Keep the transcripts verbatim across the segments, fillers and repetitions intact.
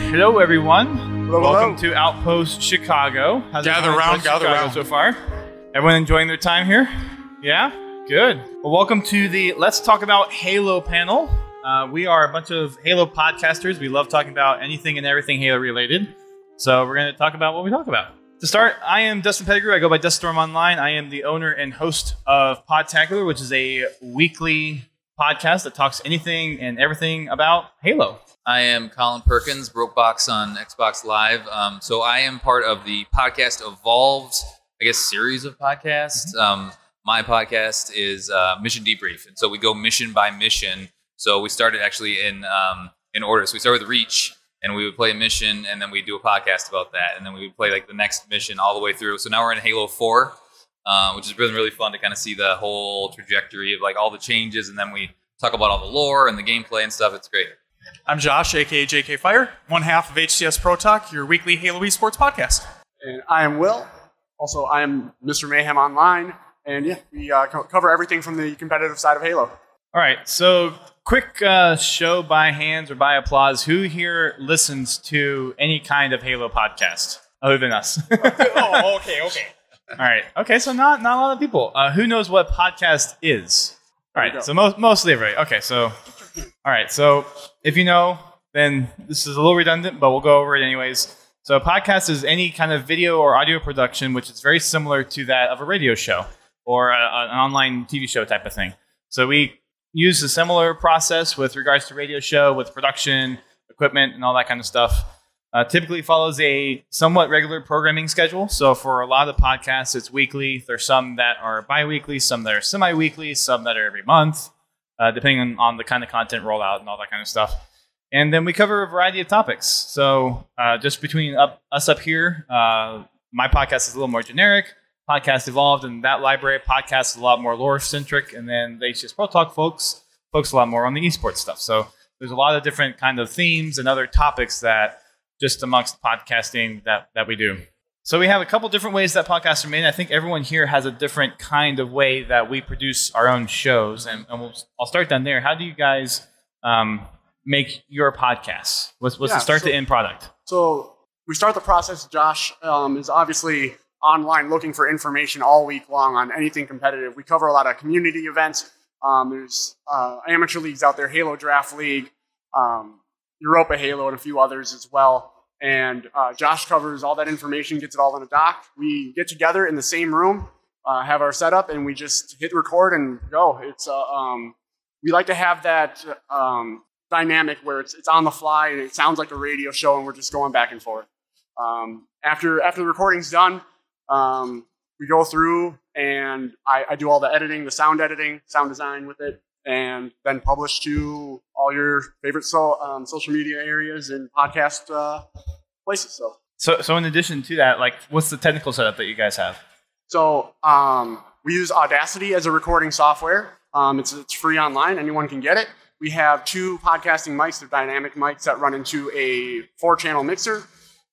hello everyone. Hello, Welcome hello. to Outpost Chicago. How's Gather everyone round, enjoying gather Chicago round. so far? Everyone enjoying their time here? Yeah? Good. Well, welcome to the Let's Talk About Halo panel. Uh, we are a bunch of Halo podcasters. We love talking about anything and everything Halo related. So we're going to talk about what we talk about. To start, I am Dustin Pettigrew. I go by Duststorm Online. I am the owner and host of Podtacular, which is a weekly podcast that talks anything and everything about Halo. I am Colin Perkins, Brokebox on Xbox Live. Um, so I am part of the Podcast Evolved, I guess, series of podcasts. Um, my podcast is uh, Mission Debrief, and so we go mission by mission. So we started actually in um, in order. So we started with Reach, and we would play a mission, and then we do a podcast about that, and then we would play like the next mission all the way through. So now we're in Halo four, uh, which is really really fun to kind of see the whole trajectory of like all the changes, and then we talk about all the lore and the gameplay and stuff. It's great. I'm Josh, aka J K Fire, one half of H C S Pro Talk, your weekly Halo esports podcast. And I am Will. Also, I am Mister Mayhem Online. And yeah, we uh, co- cover everything from the competitive side of Halo. All right, so quick uh, show by hands or by applause. Who here listens to any kind of Halo podcast other than us? oh, okay, okay. All right, okay, so not not a lot of people. Uh, who knows what podcast is? All There we right, go. so most mostly everybody. Okay, so all right, so if you know, then this is a little redundant, but we'll go over it anyways. So a podcast is any kind of video or audio production, which is very similar to that of a radio show or a, a- an online T V show type of thing. So we use a similar process with regards to radio show with production, equipment, and all that kind of stuff. Uh, typically follows a somewhat regular programming schedule. So for a lot of the podcasts, it's weekly. There's some that are bi-weekly, some that are semi-weekly, some that are every month, uh, depending on, on the kind of content rollout and all that kind of stuff. And then we cover a variety of topics. So uh, just between up, us up here, uh, my podcast is a little more generic. Podcast Evolved and that library podcast is a lot more lore-centric. And then the H C S Pro Talk folks focus a lot more on the esports stuff. So there's a lot of different kind of themes and other topics that just amongst podcasting that, that we do. So we have a couple different ways that podcasts are made. I think everyone here has a different kind of way that we produce our own shows. And, and we'll, I'll start down there. How do you guys um, make your podcasts? What's, what's Yeah, the start so- to end product? So we start the process. Josh um, is obviously online looking for information all week long on anything competitive. We cover a lot of community events. Um, there's uh, amateur leagues out there, Halo Draft League, um, Europa Halo, and a few others as well. And uh, Josh covers all that information, gets it all in a doc. We get together in the same room, uh, have our setup, and we just hit record and go. It's uh, um, we like to have that um, dynamic where it's it's on the fly and it sounds like a radio show, and we're just going back and forth. Um, after after the recording's done, um, we go through and I, I do all the editing, the sound editing, sound design with it, and then publish to all your favorite so, um, social media areas and podcast uh, places. So, So, so in addition to that, like, what's the technical setup that you guys have? so um, we use Audacity as a recording software. Um, it's it's free online; anyone can get it. We have two podcasting mics; they're dynamic mics that run into a four-channel mixer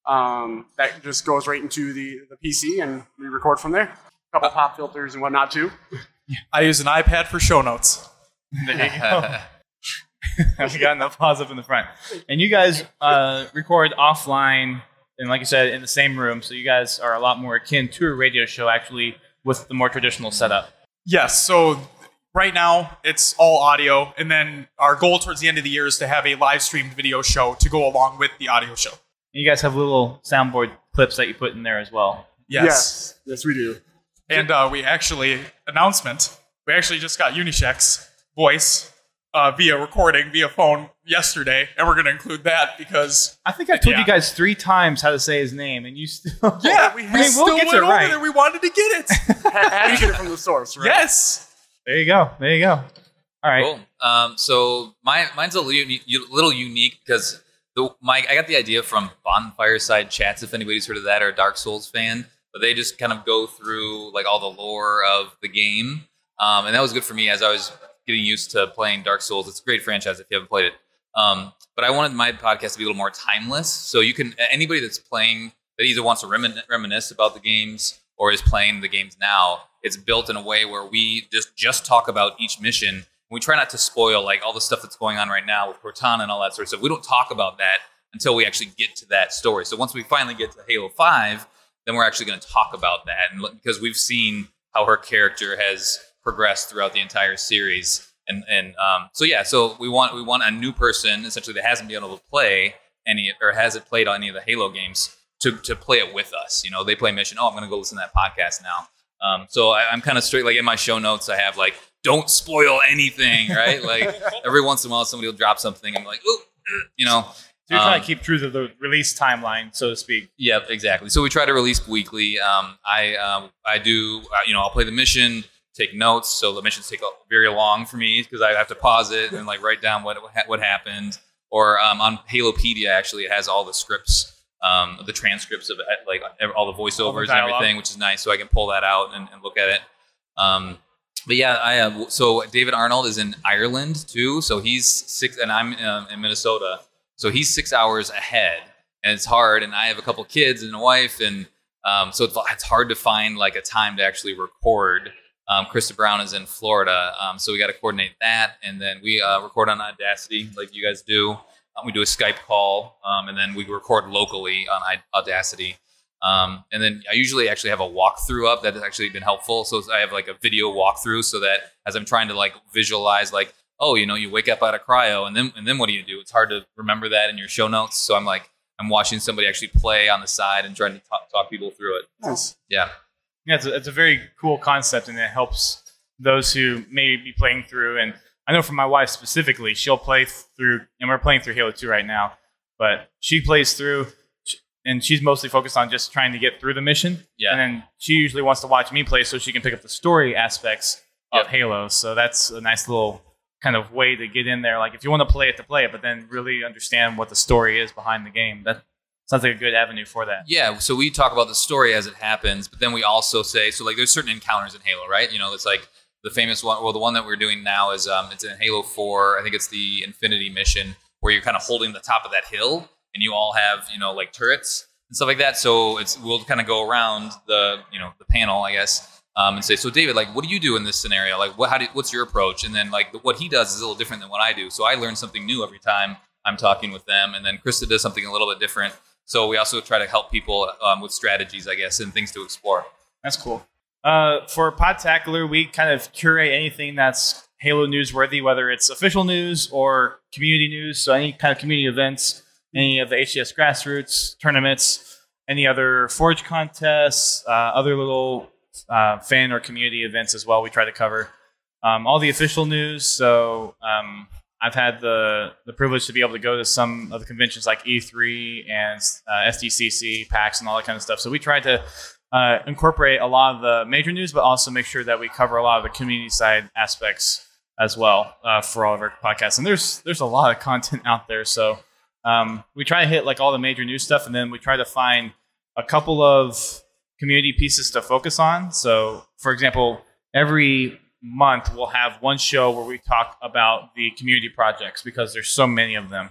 um, that just goes right into the, the P C, and we record from there. A couple pop filters and whatnot too. I use an iPad for show notes. There you go. We got an applause up in the front. And you guys uh, record offline, and like you said, in the same room, so you guys are a lot more akin to a radio show, actually, with the more traditional setup. Yes, so right now it's all audio, and then our goal towards the end of the year is to have a live streamed video show to go along with the audio show. And you guys have little soundboard clips that you put in there as well. Yes. Yes, yes, we do. And uh, we actually, announcement, we actually just got Unishek's voice uh, via recording, via phone yesterday, and we're going to include that because... I think I told Yeah. you guys three times how to say his name, and you still... Yeah, we we, have- still we'll get went it over right. there. We wanted to get it. Had had to get it from the source, right? Yes. There you go. There you go. All right. Cool. Um, so my, mine's a little, uni- little unique because the my I got the idea from Bonfireside Chats, if anybody's heard of that, or a Dark Souls fan. But they just kind of go through like all the lore of the game, um, and that was good for me as I was getting used to playing Dark Souls. It's a great franchise if you haven't played it. Um, but I wanted my podcast to be a little more timeless, so you can anybody that's playing that either wants to remin- reminisce about the games or is playing the games now. It's built in a way where we just just talk about each mission. We try not to spoil like all the stuff that's going on right now with Cortana and all that sort of stuff. We don't talk about that. until we actually get to that story. So once we finally get to Halo five, then we're actually going to talk about that, and because we've seen how her character has progressed throughout the entire series, and and um, so yeah, so we want we want a new person essentially that hasn't been able to play any or hasn't played any of the Halo games to to play it with us. You know, they play Mission. Oh, I'm going to go listen to that podcast now. Um, so I, I'm kind of straight. Like in my show notes, I have like, don't spoil anything, right? Like every once in a while, somebody will drop something. I'm like, ooh, you know. So you're trying um, to keep true to the release timeline, so to speak. Yeah, exactly. So we try to release weekly. Um, I um, I do, uh, you know, I'll play the mission, take notes. So the missions take very long for me because I have to pause it and like write down what what happened. Or um, on Halopedia, actually, it has all the scripts, um, the transcripts of it, like all the voiceovers all the and dialogue. everything, which is nice. So I can pull that out and, and look at it. Um, but yeah, I have. So David Arnold is in Ireland too. So he's six, and I'm um, in Minnesota. So he's six hours ahead, and it's hard. And I have a couple kids and a wife, and um, so it's, it's hard to find like a time to actually record. Um, Krista Brown is in Florida, um, so we got to coordinate that, and then we uh, record on Audacity like you guys do. Um, we do a Skype call, um, and then we record locally on Audacity. Um, and then I usually actually have a walkthrough up that has actually been helpful. So I have like a video walkthrough so that as I'm trying to like visualize like, oh, you know, you wake up out of cryo, and then and then what do you do? It's hard to remember that in your show notes. So I'm like, I'm watching somebody actually play on the side and trying to talk, talk people through it. Nice. Yeah. Yeah, it's a, it's a very cool concept, and it helps those who may be playing through. And I know for my wife specifically, she'll play through, and we're playing through Halo two right now, but she plays through, and she's mostly focused on just trying to get through the mission. Yeah. And then she usually wants to watch me play so she can pick up the story aspects of Yep. Halo. So that's a nice little kind of way to get in there. Like if you want to play it to play it, but then really understand what the story is behind the game. That sounds like a good avenue for that. Yeah, so we talk about the story as it happens, but then we also say, so like there's certain encounters in Halo, right? You know, it's like the famous one, well, the one that we're doing now is um, it's in Halo four. I think it's the Infinity mission where you're kind of holding the top of that hill and you all have, you know, like turrets and stuff like that. So it's we'll kind of go around the, you know, the panel, I guess, um, and say, so David, like, what do you do in this scenario? Like, what, how do, what's your approach? And then like the, what he does is a little different than what I do. So I learn something new every time I'm talking with them. And then Krista does something a little bit different. So we also try to help people um, with strategies, I guess, and things to explore. That's cool. Uh, for Podtacular, we kind of curate anything that's Halo newsworthy, whether it's official news or community news. So any kind of community events, any of the H C S grassroots tournaments, any other Forge contests, uh, other little uh, fan or community events as well. We try to cover um, all the official news. So um, I've had the the privilege to be able to go to some of the conventions like E three and uh, S D C C, PAX, and all that kind of stuff. So we try to uh, incorporate a lot of the major news, but also make sure that we cover a lot of the community side aspects as well uh, for all of our podcasts. And there's there's a lot of content out there. So um, we try to hit like all the major news stuff, and then we try to find a couple of community pieces to focus on. So, for example, every month we'll have one show where we talk about the community projects because there's so many of them.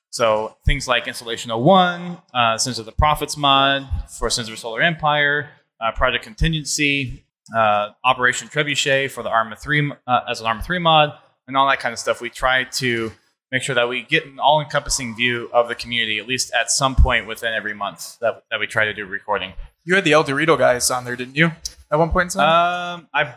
So things like Installation oh one, uh, Sins of the Prophets mod for Sins of the Solar Empire, uh, Project Contingency, uh, Operation Trebuchet for the Arma three uh, as an Arma three mod, and all that kind of stuff. We try to make sure that we get an all-encompassing view of the community, at least at some point within every month that, that we try to do recording. You had the El Dorito guys on there, didn't you? At one point in time? Um, I,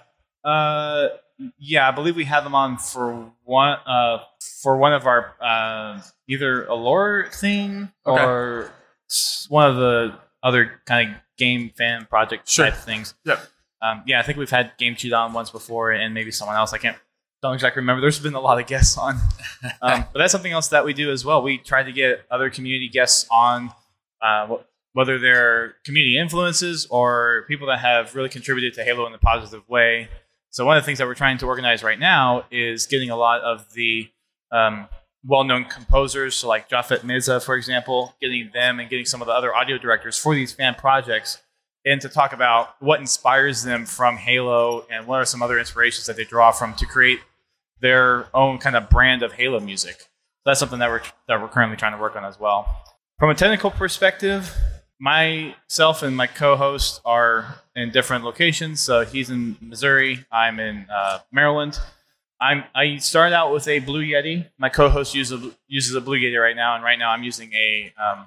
uh, yeah, I believe we had them on for one, uh, for one of our uh, either a lore thing Okay. or s- one of the other kind of game fan project Sure. type things. Yep. Um, yeah, I think we've had Game Cheat on once before, and maybe someone else. I can't, don't exactly remember. There's been a lot of guests on, um, but that's something else that we do as well. We try to get other community guests on. Uh, wh- whether they're community influences or people that have really contributed to Halo in a positive way. So one of the things that we're trying to organize right now is getting a lot of the um, well-known composers, so like Jafet Meza, for example, getting them and getting some of the other audio directors for these fan projects and to talk about what inspires them from Halo and what are some other inspirations that they draw from to create their own kind of brand of Halo music. So that's something that we're that we're currently trying to work on as well. From a technical perspective, myself and my co-host are in different locations. So he's in Missouri. I'm in uh, Maryland. I'm I started out with a Blue Yeti. My co-host uses a, uses a Blue Yeti right now, and right now I'm using a um,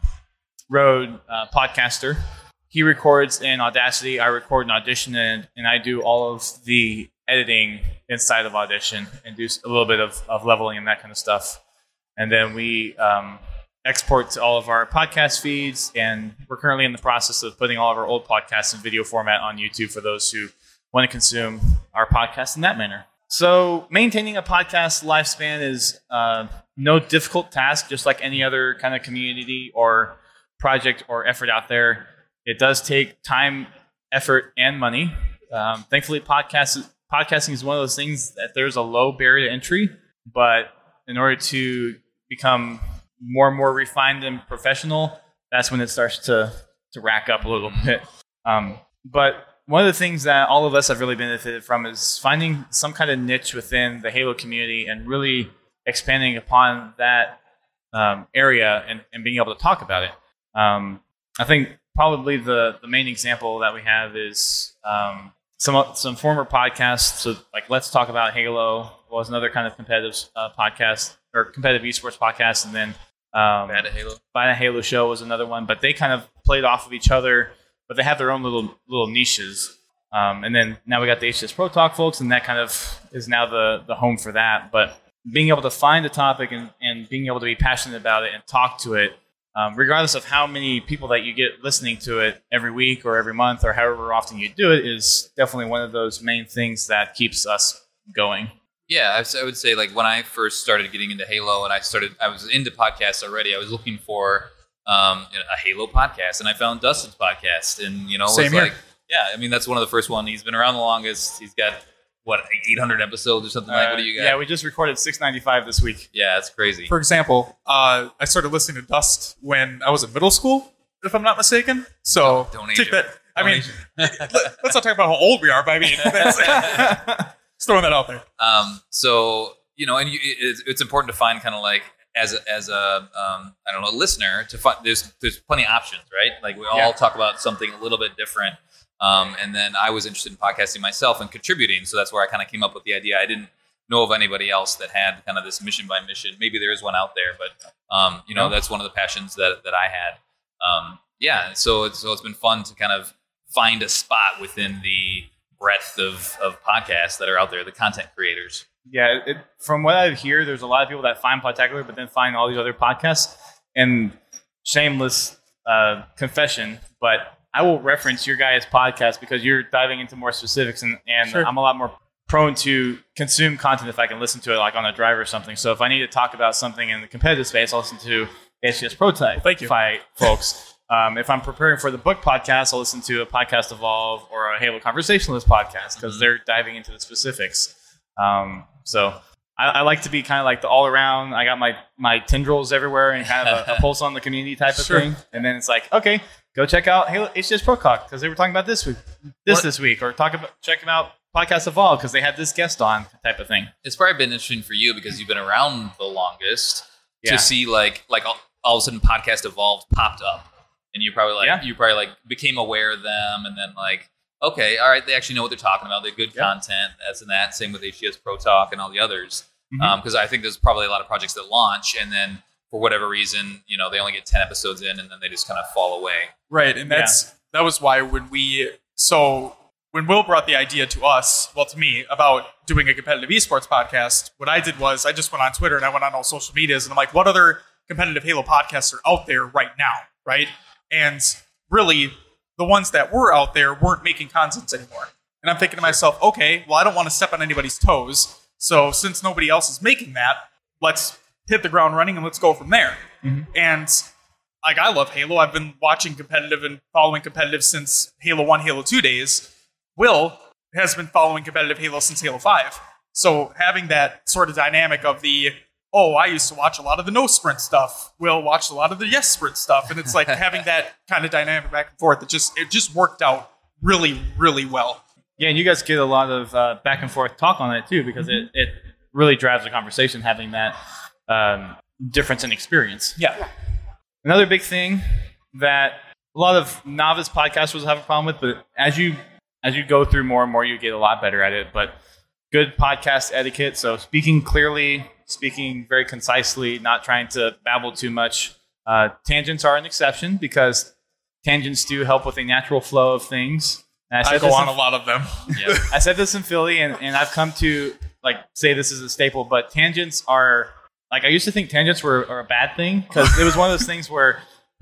Rode uh, Podcaster. He records in Audacity. I record in Audition, and, and I do all of the editing inside of Audition and do a little bit of, of leveling and that kind of stuff. And then we um, export to all of our podcast feeds, and we're currently in the process of putting all of our old podcasts in video format on YouTube for those who want to consume our podcast in that manner. So maintaining a podcast lifespan is uh, no difficult task, just like any other kind of community or project or effort out there. It does take time, effort, and money. Um, thankfully, podcast, podcasting is one of those things that there's a low barrier to entry, but in order to become more and more refined and professional, that's when it starts to, to rack up a little bit. Um, but one of the things that all of us have really benefited from is finding some kind of niche within the Halo community and really expanding upon that um, area and, and being able to talk about it. Um, I think probably the, the main example that we have is um, some some former podcasts. So like Let's Talk About Halo was another kind of competitive uh, podcast or competitive esports podcast, and then um, Bad at Halo. Bad at Halo Show was another one. But they kind of played off of each other, but they have their own little little niches. Um, and then now we got the H C S Pro Talk folks, and that kind of is now the the home for that. But being able to find a topic and, and being able to be passionate about it and talk to it, Um, regardless of how many people that you get listening to it every week or every month or however often you do it, is definitely one of those main things that keeps us going. Yeah, I, I would say like when I first started getting into Halo and I started, I was into podcasts already. I was looking for um, a Halo podcast, and I found Dustin's podcast, and you know, it Same was here. like, yeah, I mean that's one of the first one. He's been around the longest. He's got what eight hundred episodes or something like. Uh, What do you got? Yeah, we just recorded six ninety-five this week. Yeah, that's crazy. For example, uh, I started listening to Dust when I was in middle school, if I'm not mistaken. So Don't age take it. that. I Don't mean, age let, let's not talk about how old we are, but I mean, that's, just throwing that out there. Um, so you know, and you, it's, it's important to find kind of like as a, as a um, I don't know listener to find there's there's plenty of options, right? Like we all Yeah. talk about something a little bit different. Um, and then I was interested in podcasting myself and contributing, so that's where I kind of came up with the idea. I didn't know of anybody else that had kind of this mission by mission. Maybe there is one out there, but um, you know, Yeah. that's one of the passions that that I had. Um, yeah, so it's so it's been fun to kind of find a spot within the breadth of of podcasts that are out there, the content creators. Yeah, it, from what I hear, there's a lot of people that find Podtacular, but then find all these other podcasts. And shameless uh, confession, but I will reference your guys' podcast because you're diving into more specifics, and, and Sure. I'm a lot more prone to consume content if I can listen to it like on a drive or something. So if I need to talk about something in the competitive space, I'll listen to H C S Pro Type Thank you. Fight folks. Um, if I'm preparing for the book podcast, I'll listen to a Podcast Evolve or a Halo Conversationalist podcast because Mhm. they're diving into the specifics. Um, so I, I like to be kind of like the all around. I got my my tendrils everywhere and kind of a, a pulse on the community type of Sure. thing. And then it's like, okay, go check out Halo H C S Pro Talk because they were talking about this week, this What- this week, or talk about check them out Podcast Evolve because they had this guest on type of thing. It's probably been interesting for you because you've been around the longest Yeah. to see like like all, all of a sudden Podcast Evolved popped up, and you probably like Yeah. you probably like became aware of them, and then like okay, all right, they actually know what they're talking about. They're good Yeah. content. That's and that. Same with H C S Pro Talk and all the others. Mhm. Because I think there's probably a lot of projects that launch, and then for whatever reason, you know, they only get ten episodes in, and then they just kind of fall away. Right, and that's that was why when we so when Will brought the idea to us, well, to me, about doing a competitive esports podcast, what I did was I just went on Twitter and I went on all social medias and I'm like, what other competitive Halo podcasts are out there right now, right? And really, the ones that were out there weren't making content anymore. And I'm thinking to myself, okay, well, I don't want to step on anybody's toes. So since nobody else is making that, let's hit the ground running and let's go from there. Mhm. And like, I love Halo. I've been watching competitive and following competitive since Halo one, Halo two days. Will has been following competitive Halo since Halo five. So having that sort of dynamic of the, oh, I used to watch a lot of the no sprint stuff. Will watched a lot of the yes sprint stuff. And it's like having that kind of dynamic back and forth. It just, it just worked out really, really well. Yeah, and you guys get a lot of uh, back and forth talk on it too because it, it really drives the conversation having that um, difference in experience. Yeah. Another big thing that a lot of novice podcasters have a problem with, but as you as you go through more and more, you get a lot better at it. But good podcast etiquette. So speaking clearly, speaking very concisely, not trying to babble too much. Uh, tangents are an exception because tangents do help with a natural flow of things. And I, I said go this on in- a lot of them. Yeah. I said this in Philly, and, and I've come to like say this is a staple, but tangents are like I used to think tangents were are a bad thing because it was one of those things where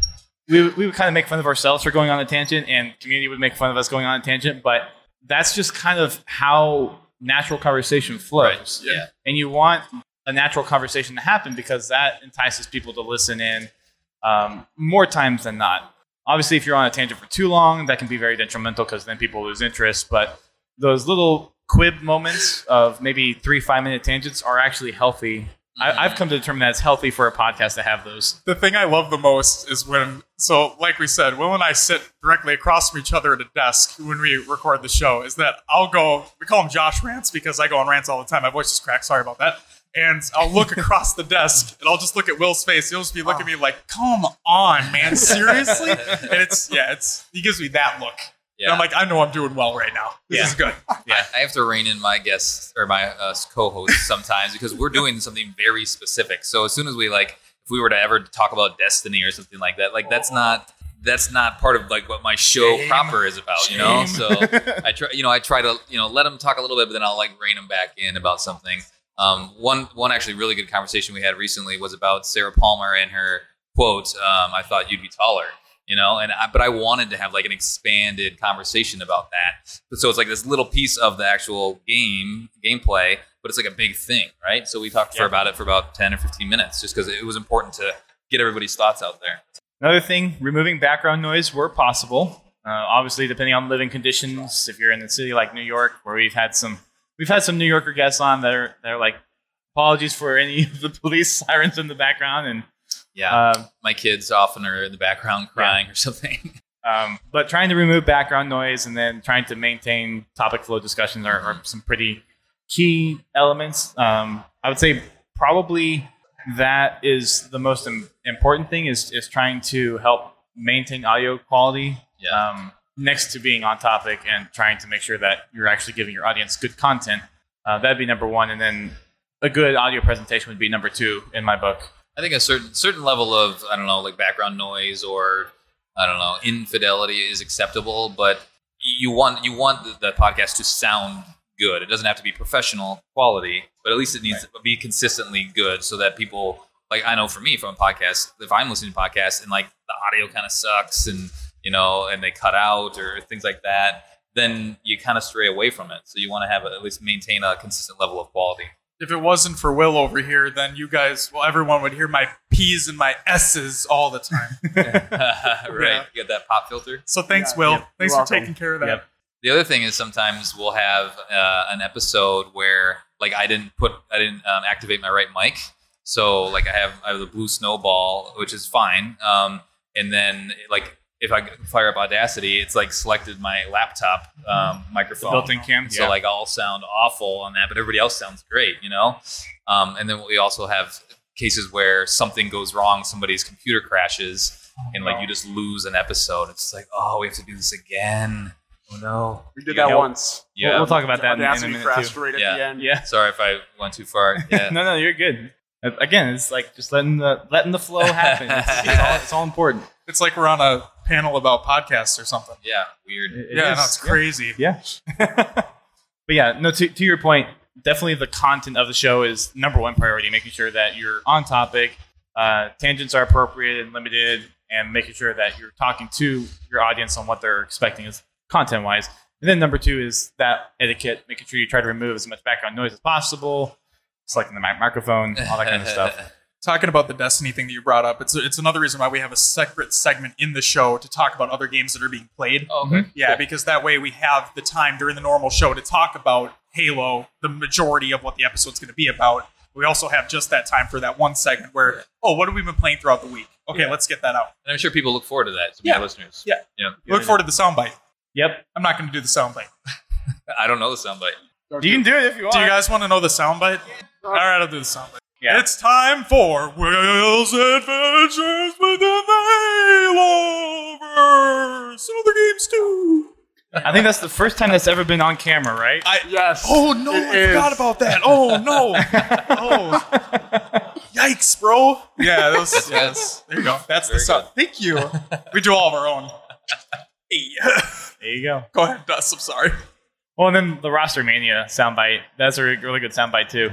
we we would kind of make fun of ourselves for going on a tangent, and community would make fun of us going on a tangent. But that's just kind of how natural conversation flows. Right. Yeah. And you want a natural conversation to happen because that entices people to listen in um, more times than not. Obviously, if you're on a tangent for too long, that can be very detrimental because then people lose interest. But those little quib moments of maybe three, five minute tangents are actually healthy. Mm-hmm. I, I've come to determine that it's healthy for a podcast to have those. The thing I love the most is when, so like we said, Will and I sit directly across from each other at a desk when we record the show, is that I'll go, we call him Josh Rants because I go on rants all the time. My voice is cracked. Sorry about that. And I'll look across the desk and I'll just look at Will's face. He'll just be looking at me like, come on, man, seriously? And it's, yeah, it's, he gives me that look. Yeah. And I'm like, I know I'm doing well right now. This Yeah. is good. Yeah, I have to rein in my guests or my uh, co-hosts sometimes because we're doing something very specific. So as soon as we like, if we were to ever talk about Destiny or something like that, like that's not that's not part of like what my show Shame. proper is about, you know. Shame. So I try, you know, I try to you know let them talk a little bit, but then I'll like rein them back in about something. Um, one one actually really good conversation we had recently was about Sarah Palmer and her quote. Um, I thought you'd be taller. You know, and I, but I wanted to have like an expanded conversation about that. But so it's like this little piece of the actual game gameplay, but it's like a big thing, right? So we talked for Yeah. about it for about ten or fifteen minutes, just because it was important to get everybody's thoughts out there. Another thing, removing background noise where possible. Uh, obviously, depending on living conditions, if you're in a city like New York, where we've had some, we've had some New Yorker guests on that are, that are like, apologies for any of the police sirens in the background, and Yeah, um, my kids often are in the background crying or something. um, but trying to remove background noise and then trying to maintain topic flow discussions are, are some pretty key elements. Um, I would say probably that is the most im- important thing is is trying to help maintain audio quality. Yeah. Um, next to being on topic and trying to make sure that you're actually giving your audience good content. Uh, that'd be number one, and then a good audio presentation would be number two in my book. I think a certain certain level of I don't know, like background noise or I don't know, infidelity is acceptable, but you want you want the, the podcast to sound good. It doesn't have to be professional quality, but at least it needs to be consistently good so that people like I know for me from a podcast, if I'm listening to podcasts and like the audio kind of sucks and you know, and they cut out or things like that, then you kind of stray away from it. So you want to have a, at least maintain a consistent level of quality. If it wasn't for Will over here, then you guys, well, everyone would hear my P's and my S's all the time. Right. Yeah. You get that pop filter. So thanks, Yeah, Will. yep, Thanks you're for welcome. taking care of that. Yep. The other thing is sometimes we'll have uh, an episode where like I didn't put I didn't um, activate my right mic, so like I have I have the blue snowball, which is fine. Um, and then like if I fire up Audacity, it's like selected my laptop um, microphone, Built-in cam. so Yeah. like I'll sound awful on that, but everybody else sounds great, you know. Um, and then we also have cases where something goes wrong, somebody's computer crashes, and like you just lose an episode. It's like, oh, we have to do this again. Oh no. We did You that know? once. Yeah. We'll, we'll talk about that in, in a Audacity minute crashed too. right at Yeah. the end. Yeah. Sorry if I went too far. Yeah. no, no, you're good. Uh, Again, it's like just letting the letting the flow happen. It's, it's, all, it's all important. It's like we're on a panel about podcasts or something. Yeah. Weird. It- it yeah, is. no, it's crazy. Yeah. but yeah, no. To to your point, definitely the content of the show is number one priority. Making sure that you're on topic, uh, tangents are appropriate and limited, and making sure that you're talking to your audience on what they're expecting is content wise. And then number two is that etiquette, making sure you try to remove as much background noise as possible, selecting the mic- microphone, all that kind of stuff. Talking about the Destiny thing that you brought up, it's it's another reason why we have a separate segment in the show to talk about other games that are being played. Oh, okay. Yeah, because that way we have the time during the normal show to talk about Halo, the majority of what the episode's going to be about. We also have just that time for that one segment where, oh, what have we been playing throughout the week? Okay, Yeah. let's get that out. And I'm sure people look forward to that. Some Yeah. of our listeners. Yeah. Yeah. Look forward to the soundbite. Yep. I'm not going to do the soundbite. I don't know the soundbite. You can do it if you want. Do you guys want to know the soundbite? All right, I'll do the soundbite. Yeah. It's time for Will's Adventures with the Haloverse and other games too. I think that's the first time that's ever been on camera, right? I, Yes. Oh no, it I is. forgot about that. Oh no. Oh. Yikes, bro. Yeah, that was, That's yeah, good. that's- there you go. That's Very the stuff. Thank you. We do all of our own. Hey. There you go. Go ahead, Dust. I'm sorry. Well, and then the Roster Mania soundbite. That's a really good soundbite too.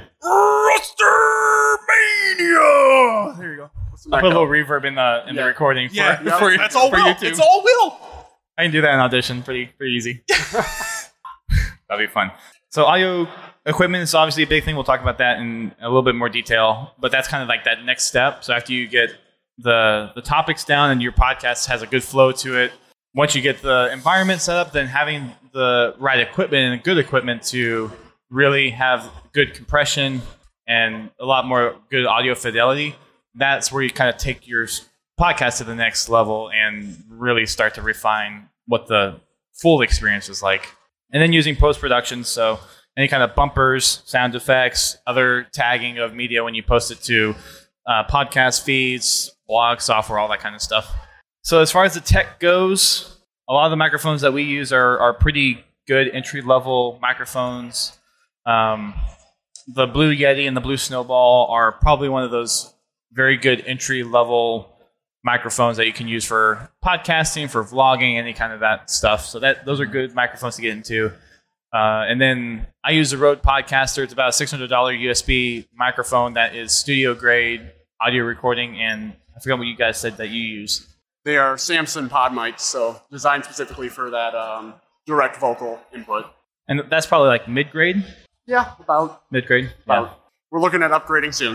Roster Mania. There you go. What's the I'll mic put a little up? reverb in the in Yeah. the recording for, Yeah, yeah, for, that's all for Will. YouTube. It's all Will. I can do that in Audition. Pretty pretty easy. That'd be fun. So audio equipment is obviously a big thing. We'll talk about that in a little bit more detail. But that's kind of like that next step. So after you get the the topics down and your podcast has a good flow to it, once you get the environment set up, then having the right equipment and good equipment to really have good compression and a lot more good audio fidelity, that's where you kind of take your podcast to the next level and really start to refine what the full experience is like. And then using post-production, so any kind of bumpers, sound effects, other tagging of media when you post it to uh, podcast feeds, blog software, all that kind of stuff. So as far as the tech goes, a lot of the microphones that we use are, are pretty good entry-level microphones. Um, the Blue Yeti and the Blue Snowball are probably one of those very good entry-level microphones that you can use for podcasting, for vlogging, any kind of that stuff. So that those are good microphones to get into. Uh, and then I use the Rode Podcaster. It's about a six hundred dollars U S B microphone that is studio-grade audio recording, and I forgot what you guys said that you use. They are Samson pod mics, so designed specifically for that um, direct vocal input. And that's probably like mid-grade? Yeah, about. Mid-grade? about. Yeah. We're looking at upgrading soon.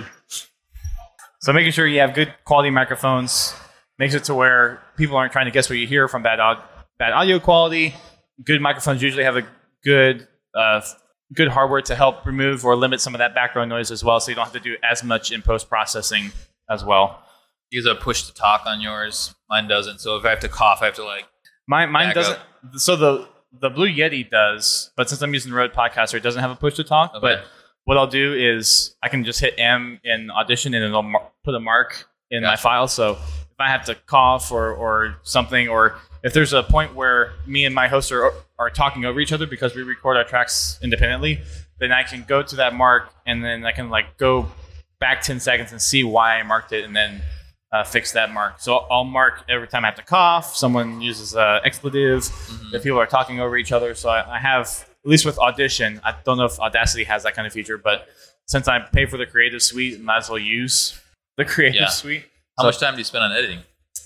So making sure you have good quality microphones makes it to where people aren't trying to guess what you hear from bad, aud- bad audio quality. Good microphones usually have a good uh, good hardware to help remove or limit some of that background noise as well, so you don't have to do as much in post-processing as well. You use a push to talk on yours. Mine doesn't. So if I have to cough, I have to like. Mine, mine Back doesn't. So the the Blue Yeti does, but since I'm using the Rode Podcaster, it doesn't have a push to talk. Okay. But what I'll do is I can just hit M in Audition and it'll mar- put a mark in my Gotcha. file. So if I have to cough or, or something, or if there's a point where me and my host are, are talking over each other because we record our tracks independently, then I can go to that mark and then I can like go back ten seconds and see why I marked it and then uh, fix that mark. So I'll mark every time I have to cough, someone uses uh, expletive, Mhm. if people are talking over each other. So I, I have, at least with Audition, I don't know if Audacity has that kind of feature, but since I pay for the Creative Suite, I might as well use the Creative Yeah. Suite. How So- much time do you spend on editing?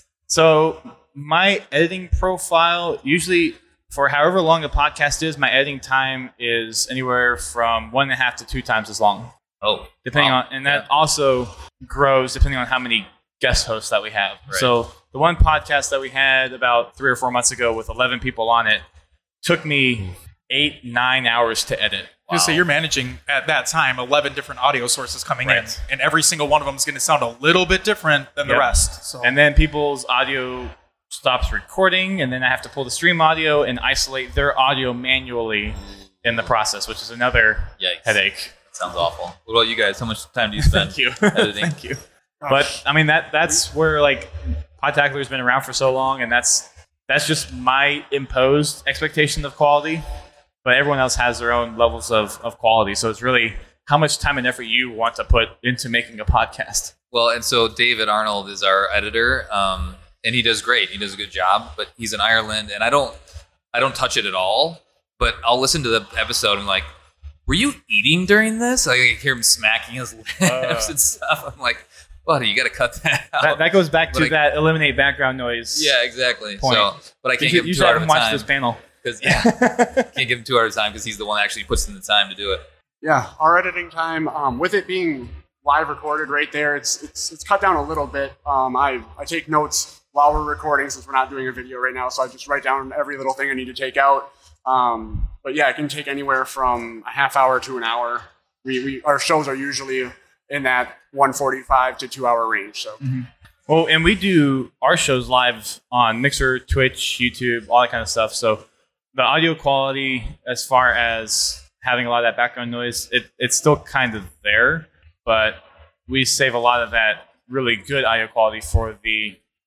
So my editing profile, usually for however long a podcast is, my editing time is anywhere from one and a half to two times as long, Oh, depending wow. on, and that Yeah. also grows depending on how many guest hosts that we have. Right. So the one podcast that we had about three or four months ago with eleven people on it took me eight, nine hours to edit. You say you're managing at that time eleven different audio sources coming Right. in, and every single one of them is going to sound a little bit different than the Yep. rest. So And then people's audio stops recording, and then I have to pull the stream audio and isolate their audio manually in the process, which is another Yikes. headache. Sounds awful. What about you guys? How much time do you spend Thank you. editing? Thank you. But I mean that that's where like Podtacular's been around for so long, and that's that's just my imposed expectation of quality. But everyone else has their own levels of, of quality. So it's really how much time and effort you want to put into making a podcast. Well, and so David Arnold is our editor, um, and he does great. He does a good job, but he's in Ireland, and I don't, I don't touch it at all. But I'll listen to the episode and like, were you eating during this? Like, I hear him smacking his lips Uh. and stuff. I'm like, buddy, you got to cut that out. That, that goes back But to I- that eliminate background noise. yeah, exactly. Point. So, but I You can't should, give you him should two have hours him of watch time this panel. because yeah, can't give him two hours of time because he's the one that actually puts in the time to do it. Yeah, our editing time, um, with it being live recorded right there, it's it's it's cut down a little bit. Um, I, I take notes while we're recording since we're not doing a video right now, so I just write down every little thing I need to take out. Um, but yeah, it can take anywhere from a half hour to an hour. We, we our shows are usually in that one forty-five to two hour range. So Well, and we do our shows live on Mixer, Twitch, YouTube, all that kind of stuff. So the audio quality, as far as having a lot of that background noise, it, it's still kind of there, but we save a lot of that really good audio quality for the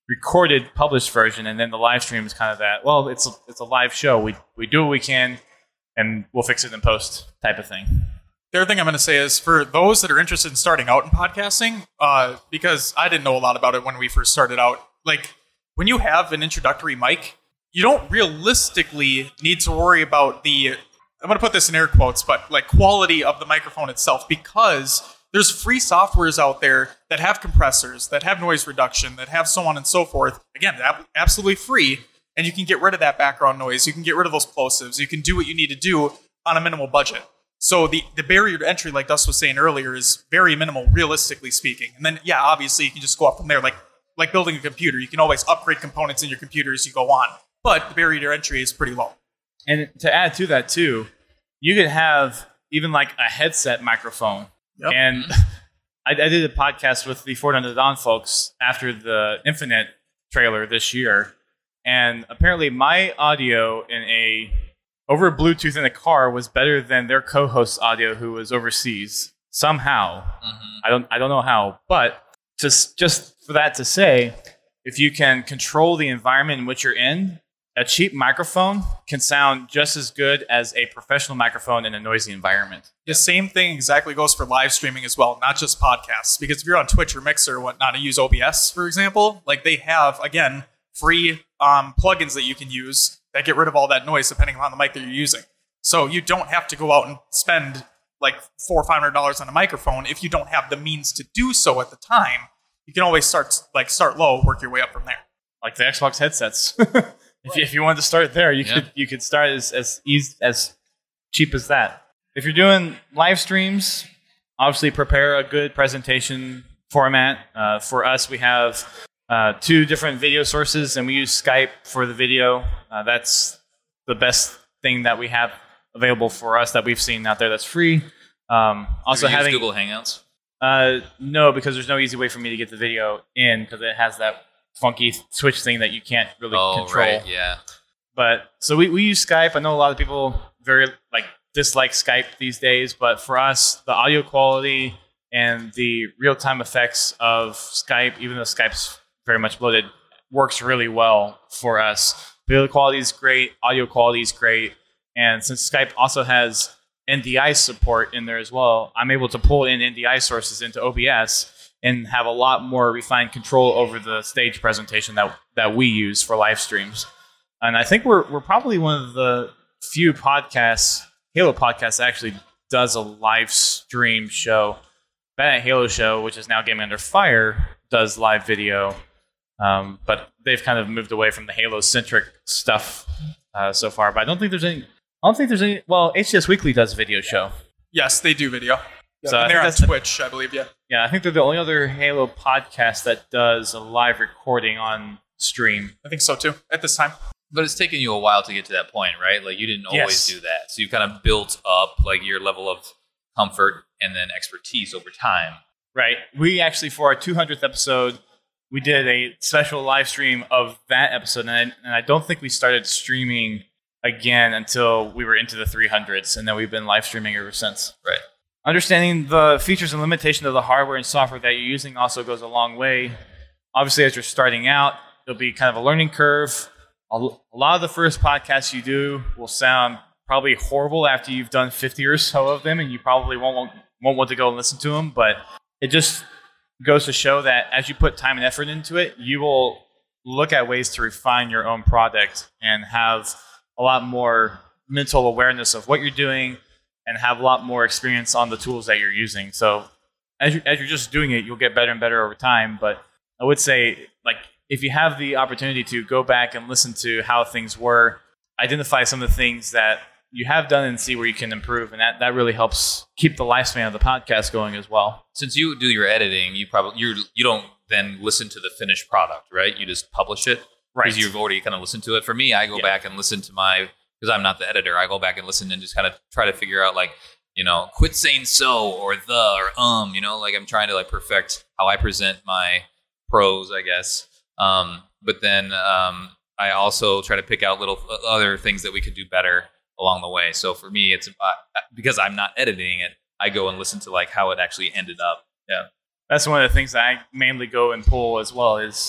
recorded, published version, and then the live stream is kind of that. Well, it's a, it's a live show. We we do what we can, and we'll fix it in post type of thing. The other thing I'm going to say is for those that are interested in starting out in podcasting, uh, because I didn't know a lot about it when we first started out. Like when you have an introductory mic, you don't realistically need to worry about the, I'm going to put this in air quotes, but like quality of the microphone itself, because there's free softwares out there that have compressors, that have noise reduction, that have so on and so forth. Again, ab- absolutely free. And you can get rid of that background noise. You can get rid of those plosives. You can do what you need to do on a minimal budget. So the, the barrier to entry, like Dust was saying earlier, is very minimal, realistically speaking. And then, yeah, obviously you can just go up from there. Like, like building a computer. You can always upgrade components in your computer as you go on. But the barrier to entry is pretty low. And to add to that, too, you could have even like a headset microphone. Yep. And I, I did a podcast with the Ford Under the Dawn folks after the Infinite trailer this year. And apparently my audio in a over Bluetooth in a car was better than their co-host's audio who was overseas. Somehow. Mm-hmm. I don't I don't know how. But just just for that to say, if you can control the environment in which you're in, a cheap microphone can sound just as good as a professional microphone in a noisy environment. The same thing exactly goes for live streaming as well, not just podcasts. Because if you're on Twitch or Mixer or whatnot, to use O B S, for example, like they have, again, free um, plugins that you can use that get rid of all that noise depending on the mic that you're using. So you don't have to go out and spend like four or five hundred dollars on a microphone if you don't have the means to do so at the time. You can always start like start low, work your way up from there. Like the Xbox headsets. If you, if you wanted to start there, you yeah. could you could start as as easy, as cheap as that. If you're doing live streams, obviously prepare a good presentation format. Uh, for us, we have uh, two different video sources, and we use Skype for the video. Uh, that's the best thing that we have available for us that we've seen out there that's free. Um, also, having having Google Hangouts. Uh, no, because there's no easy way for me to get the video in because it has that funky switch thing that you can't really oh, control. Right, yeah. But so we, we use Skype. I know a lot of people very like dislike Skype these days, but for us, the audio quality and the real-time effects of Skype, even though Skype's very much bloated, works really well for us. Video quality is great, audio quality is great, and since Skype also has N D I support in there as well, I'm able to pull in N D I sources into O B S and have a lot more refined control over the stage presentation that that we use for live streams. And I think we're we're probably one of the few podcasts, Halo podcasts, that actually does a live stream show. Bad at Halo Show, which is now Gaming Under Fire, does live video. Um, but they've kind of moved away from the Halo-centric stuff uh, so far. But I don't think there's any... I don't think there's any... Well, H C S Weekly does a video show. Yes, they do video. Yeah, so and they're on Twitch, I believe, yeah. Yeah, I think they're the only other Halo podcast that does a live recording on stream. I think so, too, at this time. But it's taken you a while to get to that point, right? Like, you didn't always Yes. do that. So you kind of built up, like, your level of comfort and then expertise over time. Right. We actually, for our two hundredth episode, we did a special live stream of that episode. And I, and I don't think we started streaming again until we were into the three hundreds. And then we've been live streaming ever since. Right. Understanding the features and limitations of the hardware and software that you're using also goes a long way. Obviously, as you're starting out, there'll be kind of a learning curve. A lot of the first podcasts you do will sound probably horrible after you've done fifty or so of them, and you probably won't want, won't want to go and listen to them. But it just goes to show that as you put time and effort into it, you will look at ways to refine your own product and have a lot more mental awareness of what you're doing and have a lot more experience on the tools that you're using. So as, you, as you're just doing it, you'll get better and better over time. But I would say, like, if you have the opportunity to go back and listen to how things were, identify some of the things that you have done and see where you can improve. And that, that really helps keep the lifespan of the podcast going as well. Since you do your editing, you probably you you don't then listen to the finished product, right? You just publish it Right. because you've already kind of listened to it. For me, I go Yeah. back and listen to my, because I'm not the editor, I go back and listen and just kind of try to figure out, like, you know, quit saying so or the or um, you know, like I'm trying to like perfect how I present my prose, I guess. Um, but then um, I also try to pick out little other things that we could do better along the way. So for me, it's uh, because I'm not editing it, I go and listen to like how it actually ended up. Yeah. That's one of the things that I mainly go and pull as well is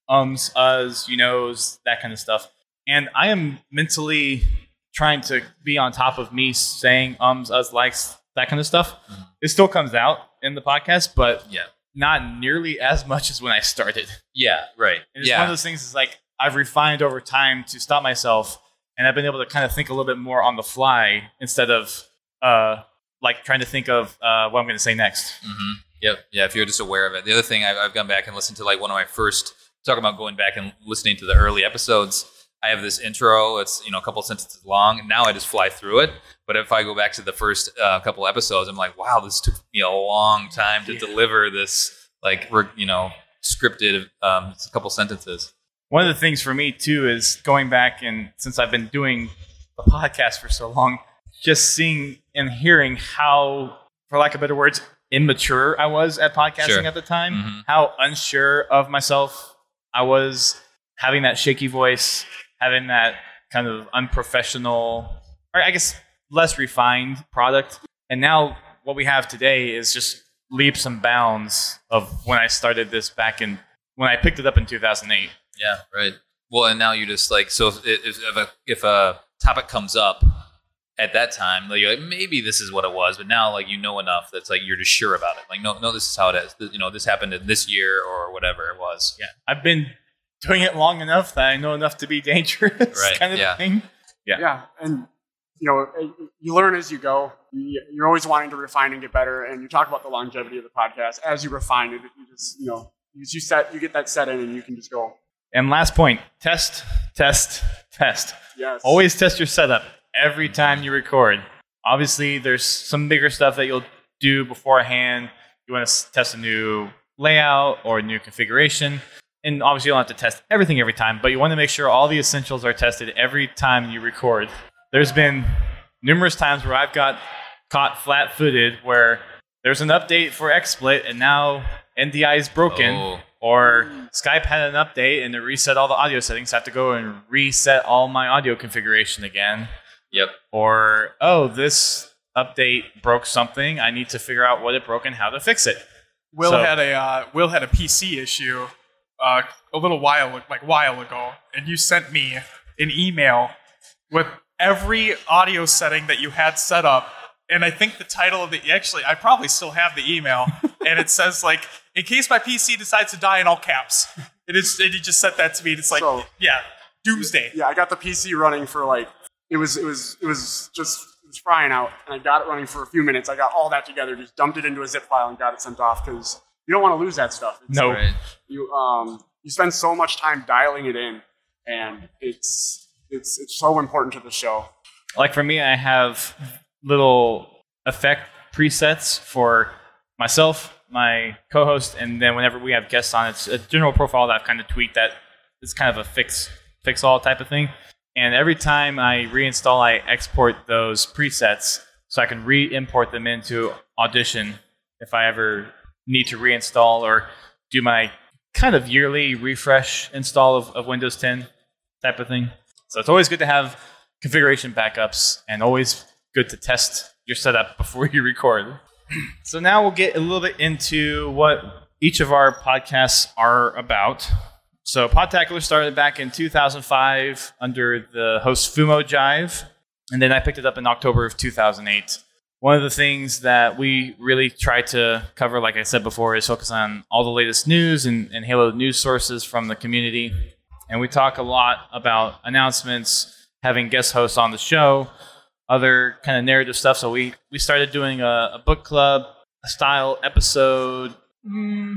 ums, uhs, you knows, that kind of stuff. And I am mentally trying to be on top of me saying ums, uhs, likes, that kind of stuff. Mm-hmm. It still comes out in the podcast, but yeah. not nearly as much as when I started. Yeah, right. And it's yeah. one of those things is like I've refined over time to stop myself, and I've been able to kind of think a little bit more on the fly instead of uh, like trying to think of uh, what I'm going to say next. Mm-hmm. Yep. Yeah. If you're just aware of it. The other thing, I've, I've gone back and listened to like one of my first, talking about going back and listening to the early episodes. I have this intro. It's, you know, a couple sentences long. And now I just fly through it. But if I go back to the first uh, couple episodes, I'm like, wow, this took me a long time to yeah. deliver this, like, you know, scripted um, a couple sentences. One of the things for me, too, is going back and since I've been doing the podcast for so long, just seeing and hearing how, for lack of better words, immature I was at podcasting sure. at the time, mm-hmm. how unsure of myself I was, having that shaky voice, having that kind of unprofessional, or I guess less refined product. And now what we have today is just leaps and bounds of when I started this back in, when I picked it up in two thousand eight. Yeah, right. Well, and now you just like, so if, if, a, if a topic comes up at that time, like, you're like, maybe this is what it was, but now like you know enough that's like you're just sure about it. Like, no, no, this is how it is. You know, this happened in this year or whatever it was. Yeah, I've been doing it long enough that I know enough to be dangerous, right. kind of yeah. thing. Yeah, yeah, and you know, you learn as you go. You're always wanting to refine and get better, and you talk about the longevity of the podcast as you refine it. You just, you know, you set, you get that set in, and you can just go. And last point: test, test, test. Yes. Always test your setup every time you record. Obviously, there's some bigger stuff that you'll do beforehand. You want to test a new layout or a new configuration. And obviously, you don't have to test everything every time, but you want to make sure all the essentials are tested every time you record. There's been numerous times where I've got caught flat-footed where there's an update for XSplit and now N D I is broken. Oh. Or Skype had an update and it reset all the audio settings. I have to go and reset all my audio configuration again. Yep. Or, oh, this update broke something. I need to figure out what it broke and how to fix it. Will So- had a uh, Will had a P C issue uh, a little while like while ago, and you sent me an email with every audio setting that you had set up. And I think the title of the actually I probably still have the email, and it says like, in case my P C decides to die, in all caps. It is. And you just sent that to me. And it's like, So- yeah, doomsday. Yeah, I got the P C running for like it was it was it was just it was frying out, and I got it running for a few minutes. I got all that together, just dumped it into a zip file, and got it sent off because you don't want to lose that stuff. It's, No. Right. you um you spend so much time dialing it in, and it's it's it's so important to the show. Like for me, I have little effect presets for myself, my co-host, and then whenever we have guests on, it's a general profile that I've kind of tweaked that it's kind of a fix fix all type of thing. And every time I reinstall, I export those presets so I can re-import them into Audition if I ever need to reinstall or do my kind of yearly refresh install of, of Windows ten type of thing. So it's always good to have configuration backups and always good to test your setup before you record. So now we'll get a little bit into what each of our podcasts are about. So Podtacular started back in two thousand five under the host Fumo Jive, and then I picked it up in October of two thousand eight. One of the things that we really try to cover, like I said before, is focus on all the latest news and, and Halo news sources from the community. And we talk a lot about announcements, having guest hosts on the show, other kind of narrative stuff. So we, we started doing a, a book club style episode mm,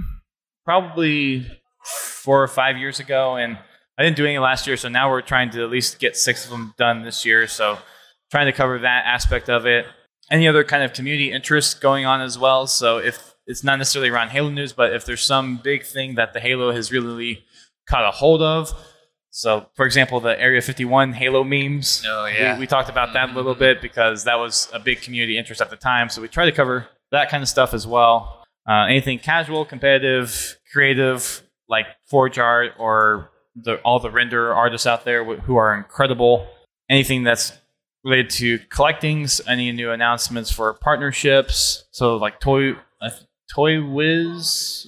probably four or five years ago. And I didn't do any last year, so now we're trying to at least get six of them done this year. So trying to cover that aspect of it. Any other kind of community interest going on as well. So if it's not necessarily around Halo news, but if there's some big thing that the Halo has really caught a hold of. So, for example, the Area fifty-one Halo memes. Oh, yeah. We, we talked about that a little bit because that was a big community interest at the time. So we try to cover that kind of stuff as well. Uh, anything casual, competitive, creative, like Forge Art or the, all the render artists out there wh- who are incredible. Anything that's related to collectings, any new announcements for partnerships. So like Toy uh, Toy Wiz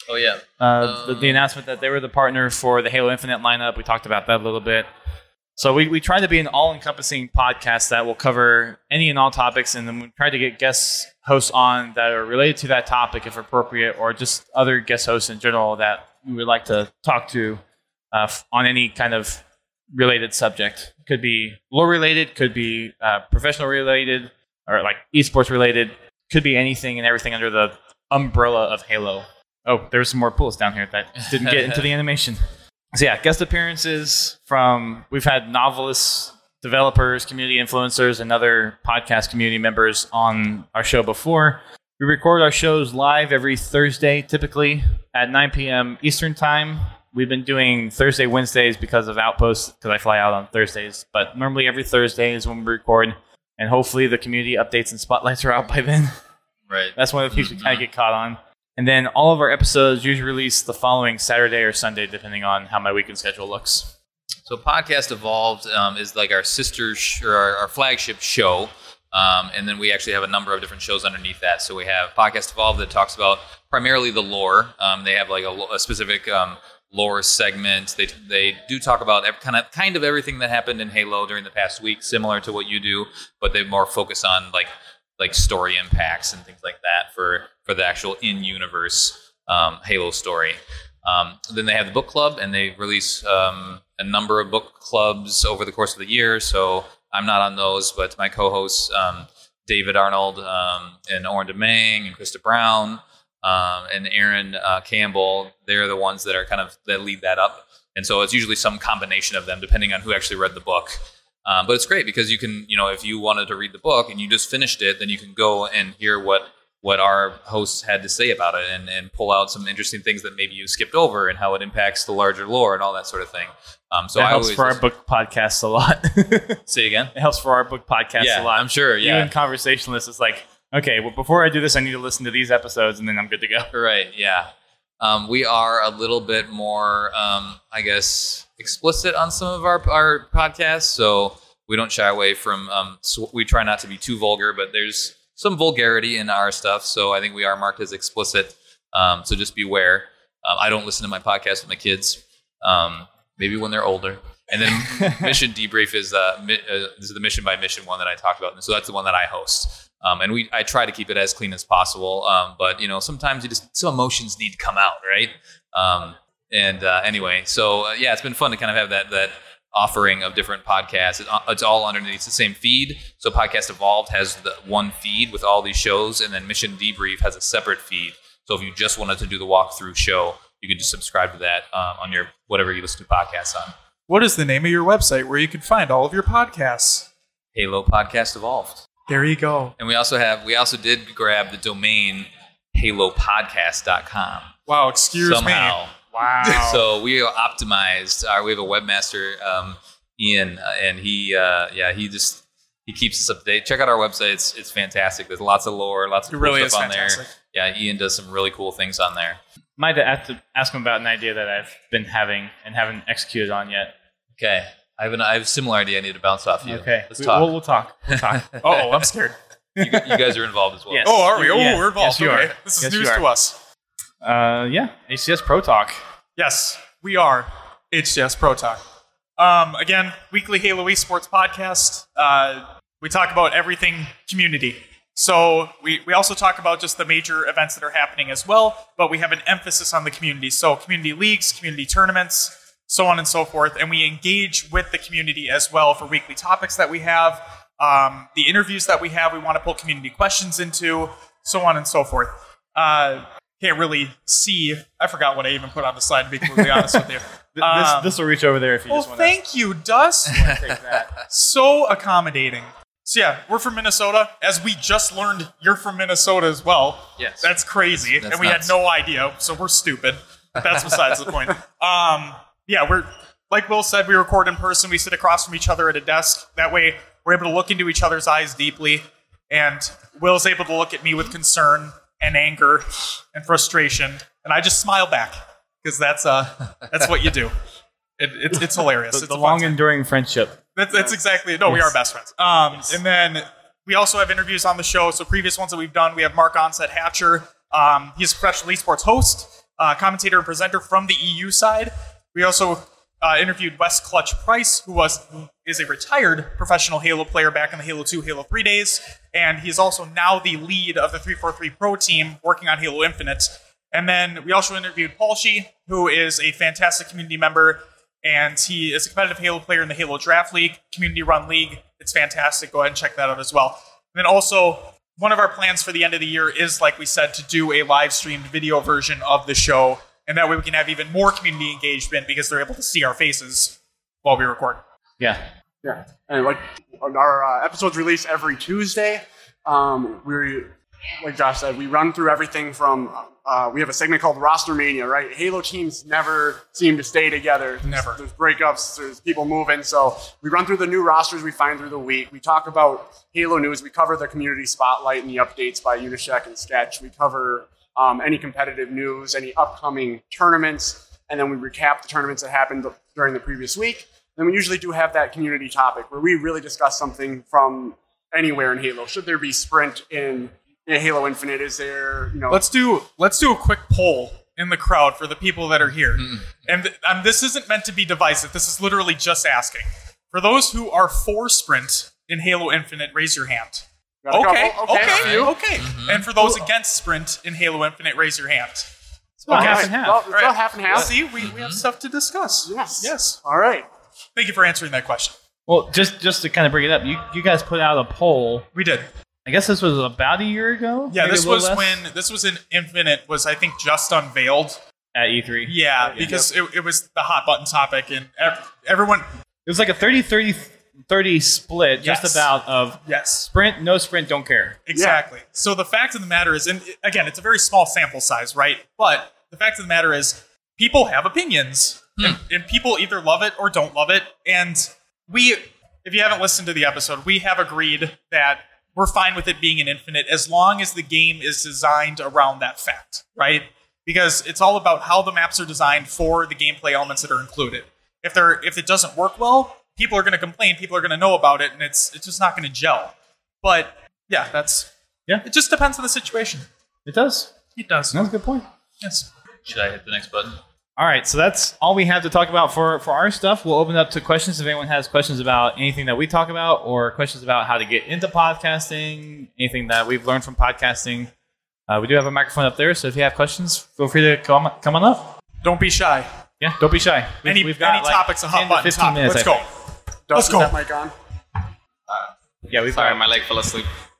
Oh, yeah. Uh, the, the announcement that they were the partner for the Halo Infinite lineup. We talked about that a little bit. So we, we try to be an all-encompassing podcast that will cover any and all topics, and then we try to get guest hosts on that are related to that topic if appropriate, or just other guest hosts in general that we would like to talk to uh, on any kind of related subject. Could be lore-related, could be uh, professional-related, or like esports-related. Could be anything and everything under the umbrella of Halo. Oh, there's some more pools down here that didn't get into the animation. So yeah, guest appearances from, we've had novelists, developers, community influencers, and other podcast community members on our show before. We record our shows live every Thursday, typically at nine p.m. Eastern Time. We've been doing Thursday, Wednesdays because of Outposts, because I fly out on Thursdays. But normally every Thursday is when we record, and hopefully the community updates and spotlights are out by then. Right. That's one of the things we kind of get caught on. And then all of our episodes usually release the following Saturday or Sunday, depending on how my weekend schedule looks. So Podcast Evolved um, is like our sister sh- or our, our flagship show. Um, and then we actually have a number of different shows underneath that. So we have Podcast Evolved that talks about primarily the lore. Um, they have like a, a specific um, lore segment. They they do talk about every, kind of kind of everything that happened in Halo during the past week, similar to what you do, but they more focus on like like story impacts and things like that for, for the actual in-universe um, Halo story. Um, then they have the book club, and they release um, a number of book clubs over the course of the year. So I'm not on those, but my co-hosts, um, David Arnold um, and Oren Demang and Krista Brown um, and Aaron uh, Campbell, they're the ones that are kind of that lead that up. And so it's usually some combination of them, depending on who actually read the book. Um, but it's great because you can, you know, if you wanted to read the book and you just finished it, then you can go and hear what what our hosts had to say about it and, and pull out some interesting things that maybe you skipped over and how it impacts the larger lore and all that sort of thing. Um, so that I helps always for our listen- book podcast a lot. Say again? It helps for our book podcast Yeah, a lot. I'm sure. Yeah. Even conversationalists, it's like, okay, well, before I do this, I need to listen to these episodes, and then I'm good to go. Right. Yeah. Um, we are a little bit more, um, I guess, explicit on some of our our podcasts. So we don't shy away from. Um, sw- we try not to be too vulgar, but there's some vulgarity in our stuff. So I think we are marked as explicit. Um, so just beware. Um, I don't listen to my podcast with my kids. Um, maybe when they're older. And then Mission Debrief is uh, mi- uh, this is the Mission by Mission one that I talked about, and so that's the one that I host. Um, and we I try to keep it as clean as possible. Um, but you know, sometimes you just some emotions need to come out, right? Um, and uh, anyway, so uh, yeah, it's been fun to kind of have that that offering of different podcasts. It, it's all underneath the same feed. So Podcast Evolved has the one feed with all these shows, and then Mission Debrief has a separate feed. So if you just wanted to do the walkthrough show, you could just subscribe to that um, on your whatever you listen to podcasts on. What is the name of your website where you can find all of your podcasts? Halo Podcast Evolved. There you go. And we also have we also did grab the domain halo podcast dot com. Wow, excuse somehow. me. Wow. So we optimized our we have a webmaster, um, Ian, uh, and he uh, yeah, he just he keeps us up to date. Check out our website. It's it's fantastic. There's lots of lore, lots of It cool really stuff is on fantastic. there. Yeah, Ian does some really cool things on there. Might have to ask him about an idea that I've been having and haven't executed on yet. Okay. I have, an, I have a similar idea I need to bounce off you. Okay. Let's We- talk. We'll, we'll talk. We'll talk. Oh, I'm scared. you, you guys are involved as well. Yes. Oh, are we? Oh, Yeah. we're involved. Yes, you okay. are. This is Yes, news you are. to us. Uh, yeah. H C S Pro Talk. Yes, we are H C S Pro Talk. Um, again, weekly Halo Esports podcast. Uh, we talk about everything community. So we, we also talk about just the major events that are happening as well, but we have an emphasis on the community. So community leagues, community tournaments, so on and so forth. And we engage with the community as well for weekly topics that we have. Um, the interviews that we have, we want to pull community questions into, so on and so forth. Uh, can't really see. I forgot what I even put on the slide, to be completely honest with you. Th- Um, this this will reach over there if you Well, just want thank you, Dus. to take that. So accommodating. So yeah, we're from Minnesota. As we just learned, you're from Minnesota as well. Yes. That's crazy. That's and we nuts. had no idea, so we're stupid. That's besides the point. Um, yeah, we're like Will said, we record in person. We sit across from each other at a desk. That way, we're able to look into each other's eyes deeply. And Will's able to look at me with concern and anger and frustration, and I just smile back because that's uh that's what you do. It, it's it's hilarious. The, it's the a fun long time. enduring friendship. That's, that's exactly it. No, we Yes. are best friends. Um, Yes. And then we also have interviews on the show. So previous ones that we've done, we have Mark Onset Hatcher. Um, he's a professional esports host. uh, commentator and presenter from the E U side. We also uh, interviewed Wes Clutch Price, who was who is a retired professional Halo player back in the Halo two, Halo three days, and he's also now the lead of the three forty-three Pro team working on Halo Infinite. And then we also interviewed Paul Shee, who is a fantastic community member, and he is a competitive Halo player in the Halo Draft League, community-run league. It's fantastic. Go ahead and check that out as well. And then also, one of our plans for the end of the year is, like we said, to do a live-streamed video version of the show, and that way we can have even more community engagement because they're able to see our faces while we record. Yeah. Yeah. And like our uh, episodes release every Tuesday. Um, we, like Josh said, we run through everything from, uh, we have a segment called Roster Mania, right? Halo teams never seem to stay together. Never. There's breakups, there's people moving. So we run through the new rosters we find through the week. We talk about Halo news. We cover the community spotlight and the updates by Unisheck and Sketch. We cover um, any competitive news, any upcoming tournaments, and then we recap the tournaments that happened during the previous week. Then we usually do have that community topic where we really discuss something from anywhere in Halo. Should there be sprint in, in Halo Infinite? Is there, you know... Let's do let's do a quick poll in the crowd for the people that are here. Mm. And th- um, this isn't meant to be divisive. This is literally just asking. For those who are for sprint in Halo Infinite, raise your hand. Got a Okay, couple? okay, Okay. okay. Mm-hmm. And for those against sprint in Halo Infinite, raise your hand. It's about All half right. and half. Well, it's All right. about half and half. See, we, we have stuff to discuss. Yes. Yes. All right. Thank you for answering that question. Well, just just to kind of bring it up, you you guys put out a poll. We did. I guess this was about a year ago. Yeah, maybe this a little was less, when this was in Infinite was I think just unveiled. at E three. Yeah, because it, it was the hot button topic and ev- everyone. It was like a thirty thirty thirty split, Yes. just about of Yes, sprint, no sprint, don't care. exactly. So the fact of the matter is, and again, it's a very small sample size, right? But the fact of the matter is, people have opinions, and, and people either love it or don't love it. And we, if you haven't listened to the episode, we have agreed that we're fine with it being an Infinite as long as the game is designed around that fact, right? Because it's all about how the maps are designed for the gameplay elements that are included. If they're if it doesn't work well, people are going to complain, people are going to know about it, and it's it's just not going to gel. But yeah, that's Yeah. It just depends on the situation. It does. It does. That's a good point. Yes. Should I hit the next button? All right, so that's all we have to talk about for, for our stuff. We'll open up to questions if anyone has questions about anything that we talk about or questions about how to get into podcasting, anything that we've learned from podcasting. Uh, we do have a microphone up there, so if you have questions, feel free to come, come on up. Don't be shy. Yeah, don't be shy. We've, Any, we've got any like topic's a hot ten to button fifteen topic. minutes, Let's I go. think. Let's Dustin, go. is that mic on? Yeah, we've Sorry, got my leg fell asleep.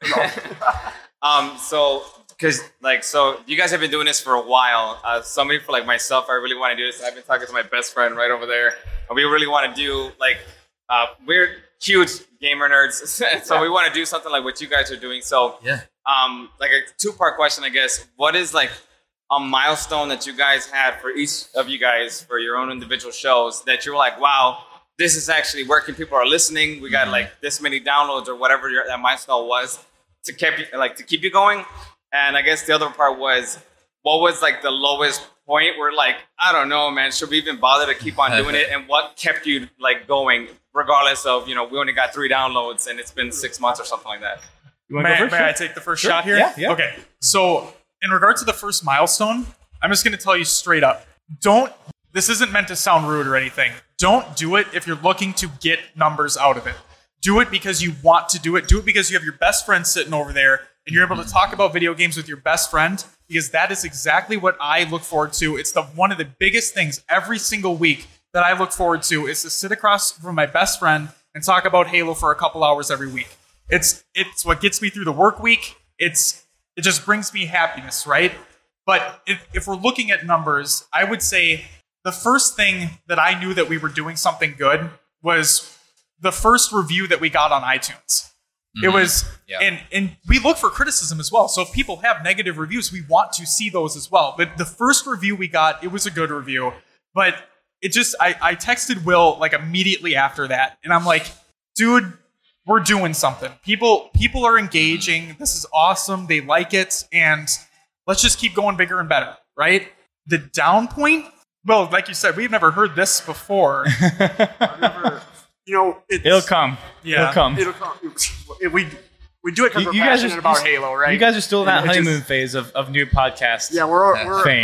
um, so, because, like, so you guys have been doing this for a while. Uh, somebody for, like, myself, I really want to do this. I've been talking to my best friend right over there. And we really want to do, like, uh, we're huge gamer nerds. So we want to do something like what you guys are doing. So, Yeah. um, like, a two-part question, I guess. What is, like, a milestone that you guys had for each of you guys for your own individual shows that you were like, wow, this is actually working. People are listening. We got like this many downloads or whatever your, that milestone was to keep you, like to keep you going. And I guess the other part was, what was like the lowest point where like, I don't know, man, should we even bother to keep on doing it? And what kept you like going regardless of, you know, we only got three downloads and it's been six months or something like that. You wanna May, go first? may I take the first Sure. shot here? Yeah, yeah. Okay. So, in regard to the first milestone, I'm just going to tell you straight up. Don't, this isn't meant to sound rude or anything. Don't do it if you're looking to get numbers out of it. Do it because you want to do it. Do it because you have your best friend sitting over there and you're able to talk about video games with your best friend, because that is exactly what I look forward to. It's the one of the biggest things every single week that I look forward to is to sit across from my best friend and talk about Halo for a couple hours every week. It's it's what gets me through the work week. It's it just brings me happiness, right? But if, if we're looking at numbers, I would say the first thing that I knew that we were doing something good was the first review that we got on iTunes. It was, Yeah. and and we look for criticism as well. So if people have negative reviews, we want to see those as well. But the first review we got, it was a good review. But it just, I, I texted Will like immediately after that, and I'm like, dude, we're doing something. People people are engaging. This is awesome. They like it, and let's just keep going bigger and better, right? The down point, well, like you said, we've never heard this before. I've never, you know, it's, It'll come. Yeah. It'll come. It'll come. It- we we do it because You- we're you guys passionate are- about you- Halo, right? You guys are still in that And it just- honeymoon phase of, of new podcast Yeah, we're we're fame.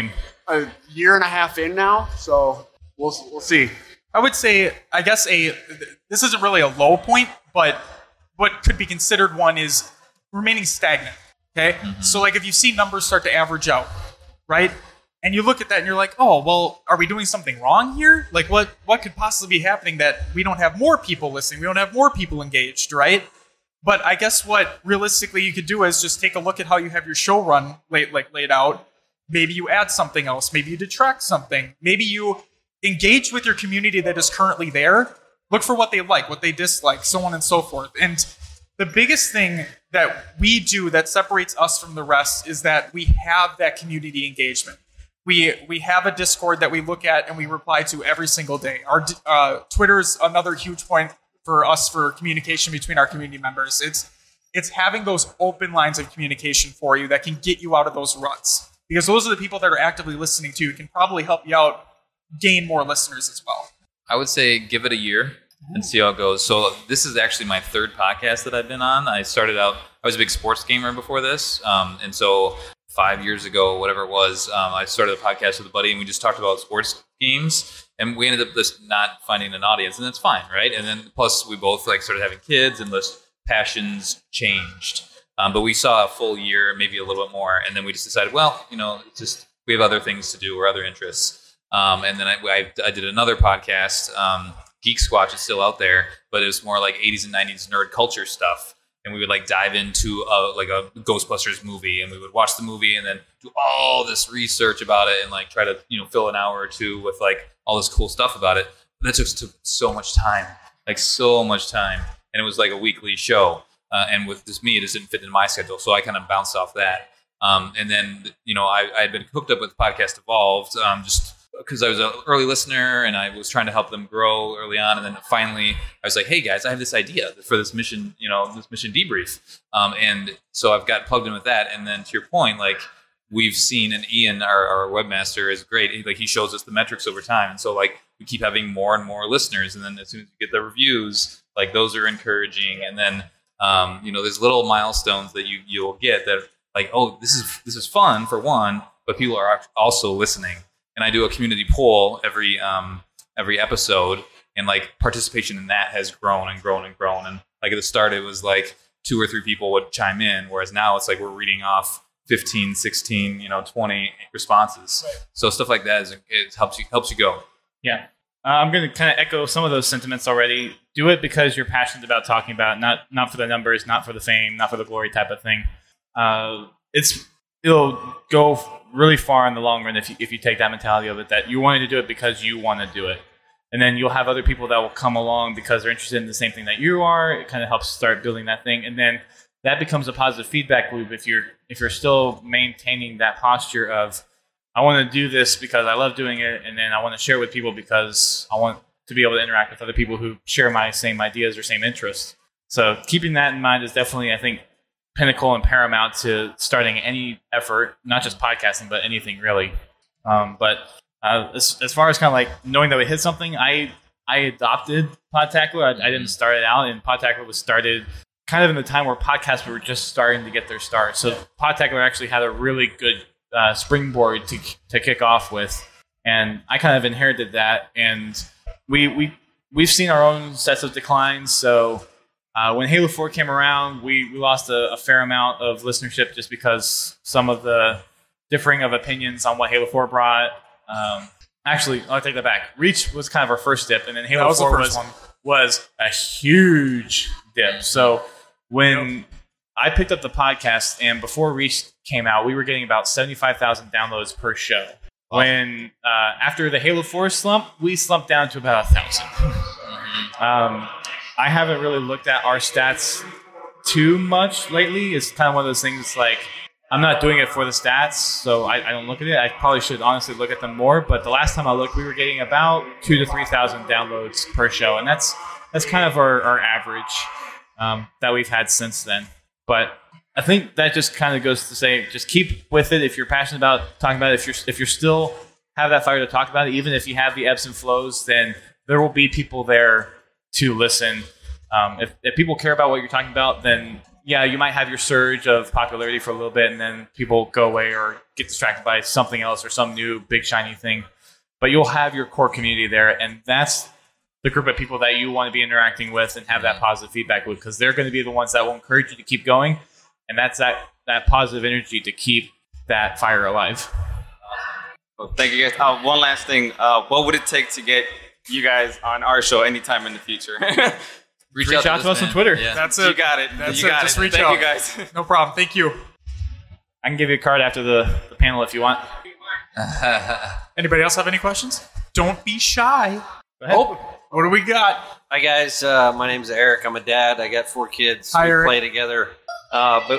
a year and a half in now, so we'll we'll see. I would say, I guess a this isn't really a low point, but what could be considered one is remaining stagnant. Okay, mm-hmm. So like if you see numbers start to average out, right, and you look at that and you're like, oh, well, are we doing something wrong here? Like what what could possibly be happening that we don't have more people listening, we don't have more people engaged, right? But I guess what realistically you could do is just take a look at how you have your show run laid like laid out. Maybe you add something else. Maybe you detract something. Maybe you engage with your community that is currently there. Look for what they like, what they dislike, so on and so forth. And the biggest thing that we do that separates us from the rest is that we have that community engagement. We we have a Discord that we look at and we reply to every single day. Our uh, Twitter is another huge point for us for communication between our community members. It's it's having those open lines of communication for you that can get you out of those ruts. Because those are the people that are actively listening to you. It can probably help you out gain more listeners as well. I would say give it a year and see how it goes. So this is actually my third podcast that I've been on. I started out, I was a big sports gamer before this. Um, and so five years ago, whatever it was, um, I started a podcast with a buddy and we just talked about sports games. And we ended up just not finding an audience, and that's fine, right? And then plus we both like started having kids and those passions changed. Um, but we saw a full year, maybe a little bit more. And then we just decided, well, you know, it's just we have other things to do or other interests. Um, and then I, I, I did another podcast, um, Geek Squatch is still out there, but it was more like eighties and nineties nerd culture stuff. And we would like dive into a, like a Ghostbusters movie, and we would watch the movie and then do all this research about it and like try to, you know, fill an hour or two with like all this cool stuff about it. But that just took so much time, like so much time. And it was like a weekly show. Uh, and with just me, it just didn't fit into my schedule. So I kind of bounced off that. Um, and then, you know, I, I had been hooked up with Podcast Evolved, um, just because I was an early listener and I was trying to help them grow early on. And then finally I was like, hey guys, I have this idea for this mission, you know, this mission debrief. Um, and so I've got plugged in with that. And then to your point, like we've seen, and Ian, our, our webmaster is great. He, like he shows us the metrics over time. And so like we keep having more and more listeners. And then as soon as you get the reviews, like those are encouraging. And then, um, you know, there's little milestones that you, you'll get that like, oh, this is, this is fun for one, but people are also listening. And I do a community poll every um, every episode, and like participation in that has grown and grown and grown. And like at the start, it was like two or three people would chime in, whereas now it's like we're reading off fifteen, sixteen, you know, twenty responses. Right. So stuff like that is it helps you helps you go. Yeah, uh, I'm going to kind of echo some of those sentiments already. Do it because you're passionate about talking about it, not not for the numbers, not for the fame, not for the glory type of thing. Uh, it's it'll go really far in the long run if you, if you take that mentality of it, that you wanted to do it because you want to do it. And then you'll have other people that will come along because they're interested in the same thing that you are. It kind of helps start building that thing. And then that becomes a positive feedback loop if you're if you're still maintaining that posture of, I want to do this because I love doing it, and then I want to share it with people because I want to be able to interact with other people who share my same ideas or same interests. So keeping that in mind is definitely, I think, pinnacle and paramount to starting any effort, not just podcasting, but anything really. Um, but uh, as, as far as kind of like knowing that we hit something, I I adopted Podtacular. I, I didn't start it out, and Podtacular was started kind of in the time where podcasts were just starting to get their start. So Podtacular actually had a really good uh, springboard to to kick off with, and I kind of inherited that. And we we we've seen our own sets of declines. So. Uh, when Halo four came around, we, we lost a, a fair amount of listenership just because some of the differing of opinions on what Halo four brought. Um, actually, I'll take that back. Reach was kind of our first dip, and then Halo was four was, was a huge dip. So when yep. I picked up the podcast, and before Reach came out, we were getting about seventy-five thousand downloads per show. Wow. When uh, after the Halo four slump, we slumped down to about a thousand. um, I haven't really looked at our stats too much lately. It's kind of one of those things. It's like I'm not doing it for the stats, so I, I don't look at it. I probably should honestly look at them more. But the last time I looked, we were getting about two to three thousand downloads per show, and that's that's kind of our, our average um, that we've had since then. But I think that just kind of goes to say, just keep with it if you're passionate about talking about it. If you're if you're still have that fire to talk about it, even if you have the ebbs and flows, then there will be people there to listen. Um, if, if people care about what you're talking about, then yeah, you might have your surge of popularity for a little bit, and then people go away or get distracted by something else or some new big shiny thing. But you'll have your core community there, and that's the group of people that you want to be interacting with and have that positive feedback with, because they're going to be the ones that will encourage you to keep going, and that's that that positive energy to keep that fire alive. Well, thank you guys. Uh, one last thing. Uh, what would it take to get you guys on our show anytime in the future? Reach, Reach out to us man. on Twitter. Yeah. That's it. You got it. That's you it. got Just it. reach Thank out. you guys. No problem. Thank you. I can give you a card after the, the panel if you want. Anybody else have any questions? Don't be shy. Go ahead. Oh, what do we got? Hi guys, uh, my name's Eric. I'm a dad. I got four kids. Hi, we Eric. play together, uh, but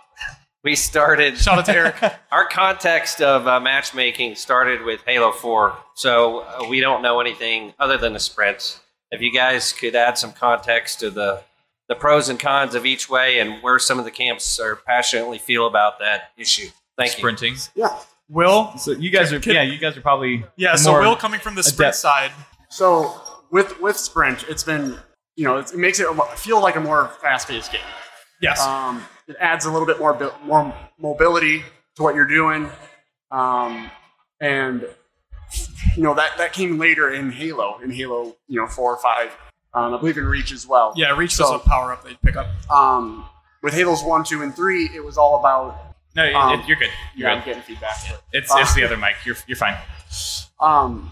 we started. Shout out to Eric. Our context of uh, matchmaking started with Halo four, so uh, we don't know anything other than the sprints. If you guys could add some context to the the pros and cons of each way and where some of the camps are passionately feel about that issue. Thank you. Sprinting. Yeah. Will? So you guys are, yeah, you guys are probably Yeah, so more Will coming from the sprint adept. side. So with with Sprint, it's been, you know, it makes it feel like a more fast-paced game. Yes. Um, it adds a little bit more bi- more mobility to what you're doing, um, and you know that that came later in Halo, in Halo, you know, four or five. Um, I believe in Reach as well. yeah, Reach so- was a power up they'd pick up. Um, with Halos one, two, and three, it was all about. No, it- Um, it- you're good. You're Yeah, I'm good. getting feedback. It's Uh, it's the other mic. You're you're fine. Um,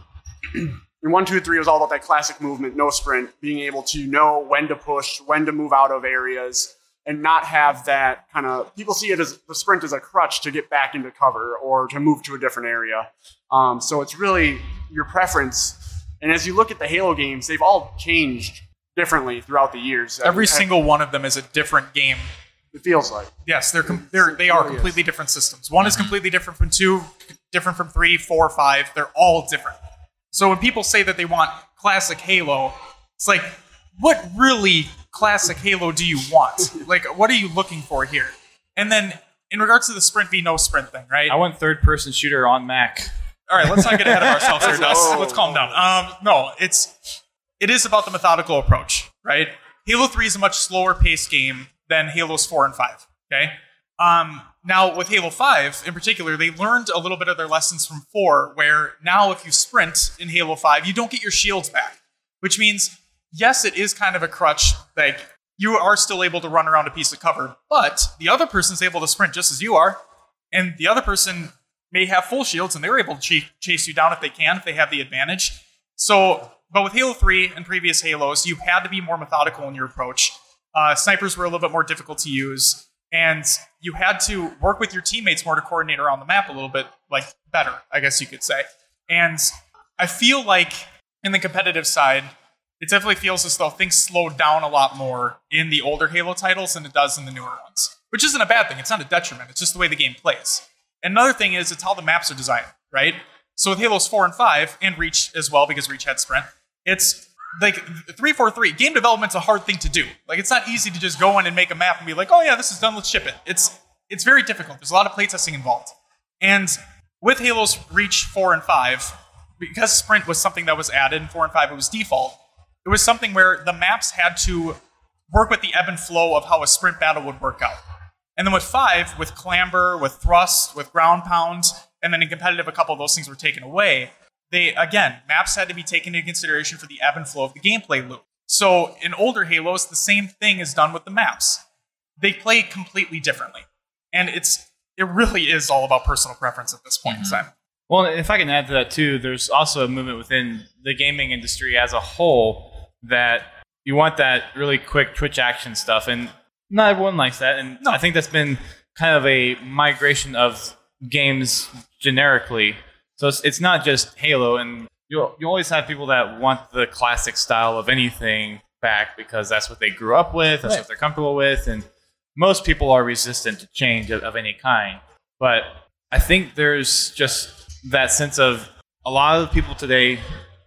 in one, two, three, it was all about that classic movement, no sprint, being able to know when to push, when to move out of areas, and not have that kind of. People see it as the sprint as a crutch to get back into cover or to move to a different area. Um, so it's really your preference. And as you look at the Halo games, they've all changed differently throughout the years. Every I- I- single one of them is a different game. It feels like. Yes, they're com- they're they are really is. completely different systems. One is completely different from two, different from three, four, five. They're all different. So when people say that they want classic Halo, it's like, what really classic Halo do you want? Like, what are you looking for here? And then in regards to the sprint v no sprint thing, right? I want third person shooter on Mac. All right, let's not get ahead of ourselves here, Dust. Whoa. Let's calm down. Um, no, it's it is about the methodical approach, right? Halo three is a much slower paced game than Halos four and five. Okay. Um, now with Halo five in particular, they learned a little bit of their lessons from four, where now if you sprint in Halo five, you don't get your shields back, which means yes, it is kind of a crutch. Like you are still able to run around a piece of cover, but the other person's able to sprint just as you are, and the other person may have full shields and they're able to ch- chase you down if they can, if they have the advantage. So, but with Halo three and previous Halos, you had to be more methodical in your approach. Uh, snipers were a little bit more difficult to use, and you had to work with your teammates more to coordinate around the map a little bit, like better, I guess you could say. And I feel like in the competitive side, it definitely feels as though things slowed down a lot more in the older Halo titles than it does in the newer ones, which isn't a bad thing. It's not a detriment. It's just the way the game plays. Another thing is it's how the maps are designed, right? So with Halos four and five, and Reach as well, because Reach had Sprint, it's like three forty-three. Game development's a hard thing to do. Like, it's not easy to just go in and make a map and be like, oh yeah, this is done, let's ship it. It's it's very difficult. There's a lot of playtesting involved. And with Halos Reach four and five, because Sprint was something that was added in four and five, it was default, it was something where the maps had to work with the ebb and flow of how a sprint battle would work out. And then with five, with clamber, with thrust, with ground pound, and then in competitive, a couple of those things were taken away. They, again, maps had to be taken into consideration for the ebb and flow of the gameplay loop. So in older Halos, the same thing is done with the maps. They play completely differently. And it's it really is all about personal preference at this point Mm-hmm. in time. Well, if I can add to that too, there's also a movement within the gaming industry as a whole that you want that really quick Twitch action stuff, and not everyone likes that. And No. I think that's been kind of a migration of games generically. So it's, it's not just Halo, and you you always have people that want the classic style of anything back because that's what they grew up with, that's Right. what they're comfortable with, and most people are resistant to change of, of any kind. But I think there's just that sense of a lot of people today,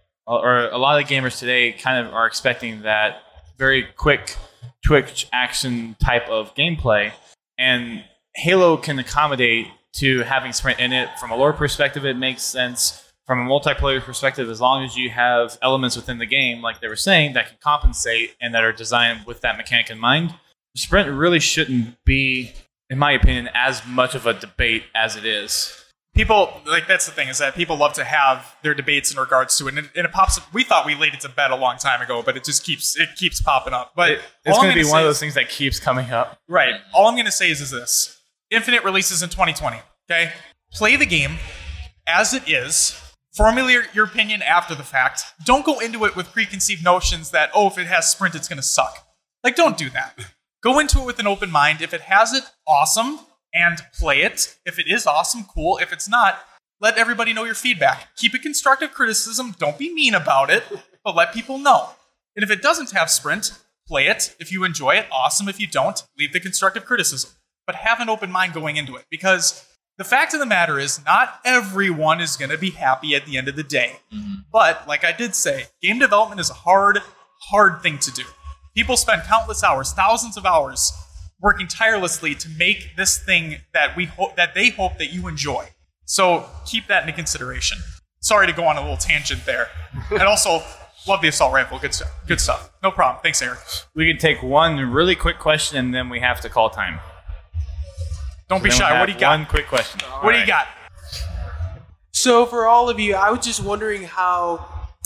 or a lot of gamers today, kind of are expecting that very quick Twitch action type of gameplay, and Halo can accommodate to having sprint in it. From a lore perspective, it makes sense. From a multiplayer perspective, as long as you have elements within the game, like they were saying, that can compensate and that are designed with that mechanic in mind, sprint really shouldn't be, in my opinion, as much of a debate as it is. People, like, that's the thing, is that people love to have their debates in regards to it, and it, and it pops up. We thought we laid it to bed a long time ago, but it just keeps it keeps popping up. But It, it's all going I'm to be gonna one of say those is- things that keeps coming up. Right. All I'm going to say is, is this. Infinite releases in twenty twenty, okay? Play the game as it is. Formulate your opinion after the fact. Don't go into it with preconceived notions that, oh, if it has sprint, it's going to suck. Like, don't do that. Go into it with an open mind. If it has it, awesome, and play it. If it is awesome, cool. If it's not, let everybody know your feedback. Keep it constructive criticism. Don't be mean about it, but let people know. And if it doesn't have sprint, play it. If you enjoy it, awesome. If you don't, leave the constructive criticism. But have an open mind going into it, because the fact of the matter is not everyone is going to be happy at the end of the day. Mm-hmm. But like I did say, game development is a hard, hard thing to do. People spend countless hours, thousands of hours, working tirelessly to make this thing that we hope that they hope that you enjoy. So keep that into consideration. Sorry to go on a little tangent there. And also, love the assault rifle. Good stuff. Good stuff. No problem. Thanks, Eric. We can take one really quick question, and then we have to call time. Don't be Then we shy. have What do you got? One quick question. What do you got? So for all of you, I was just wondering how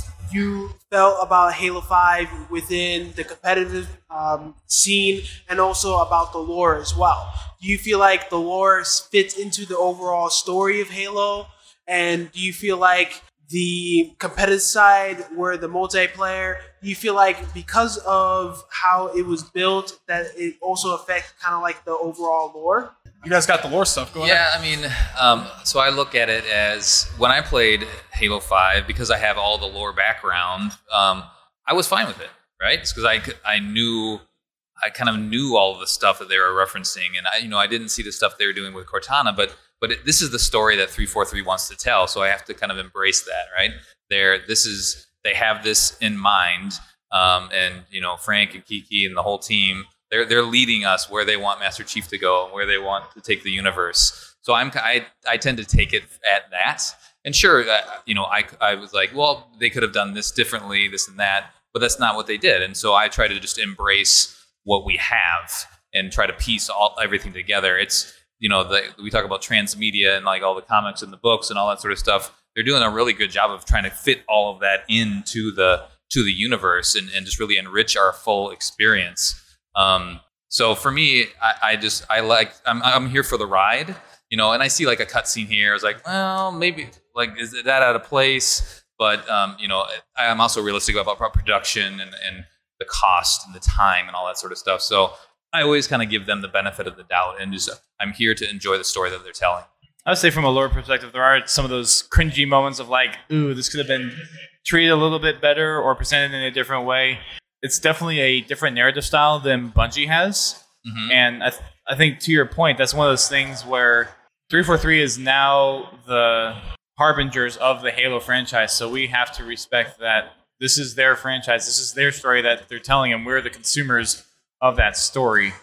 you felt about Halo five within the competitive um, scene, and also about the lore as well. Do you feel like the lore fits into the overall story of Halo? And do you feel like the competitive side, where the multiplayer, do you feel like because of how it was built, that it also affects kind of like the overall lore? You guys got the lore stuff. Go ahead. Yeah, I mean, um, so I look at it as when I played Halo five, because I have all the lore background, um, I was fine with it, right? Because I, could- I knew, I kind of knew all of the stuff that they were referencing, and I, you know, I didn't see the stuff they were doing with Cortana, but but it, this is the story that three forty-three wants to tell, so I have to kind of embrace that, right? They're, this is, they have this in mind, um, and you know, Frank and Kiki and the whole team. They're they're leading us where they want Master Chief to go, and where they want to take the universe. So I'm I I tend to take it at that. And sure, uh, you know, I I was like, well, they could have done this differently, this and that, but that's not what they did. And so I try to just embrace what we have and try to piece all everything together. It's, you know, the, we talk about transmedia and like all the comics and the books and all that sort of stuff. They're doing a really good job of trying to fit all of that into the to the universe and, and just really enrich our full experience. Um, so for me, I, I just, I like, I'm, I'm here for the ride, you know, and I see like a cutscene here. I was like, well, maybe like, is that out of place? But, um, you know, I'm also realistic about production and, and the cost and the time and all that sort of stuff. So I always kind of give them the benefit of the doubt, and just, I'm here to enjoy the story that they're telling. I would say from a lore perspective, there are some of those cringy moments of like, ooh, this could have been treated a little bit better or presented in a different way. It's definitely a different narrative style than Bungie has. Mm-hmm. And I, th- I think to your point, that's one of those things where three forty-three is now the harbingers of the Halo franchise. So we have to respect that this is their franchise. This is their story that they're telling, and we're the consumers of that story.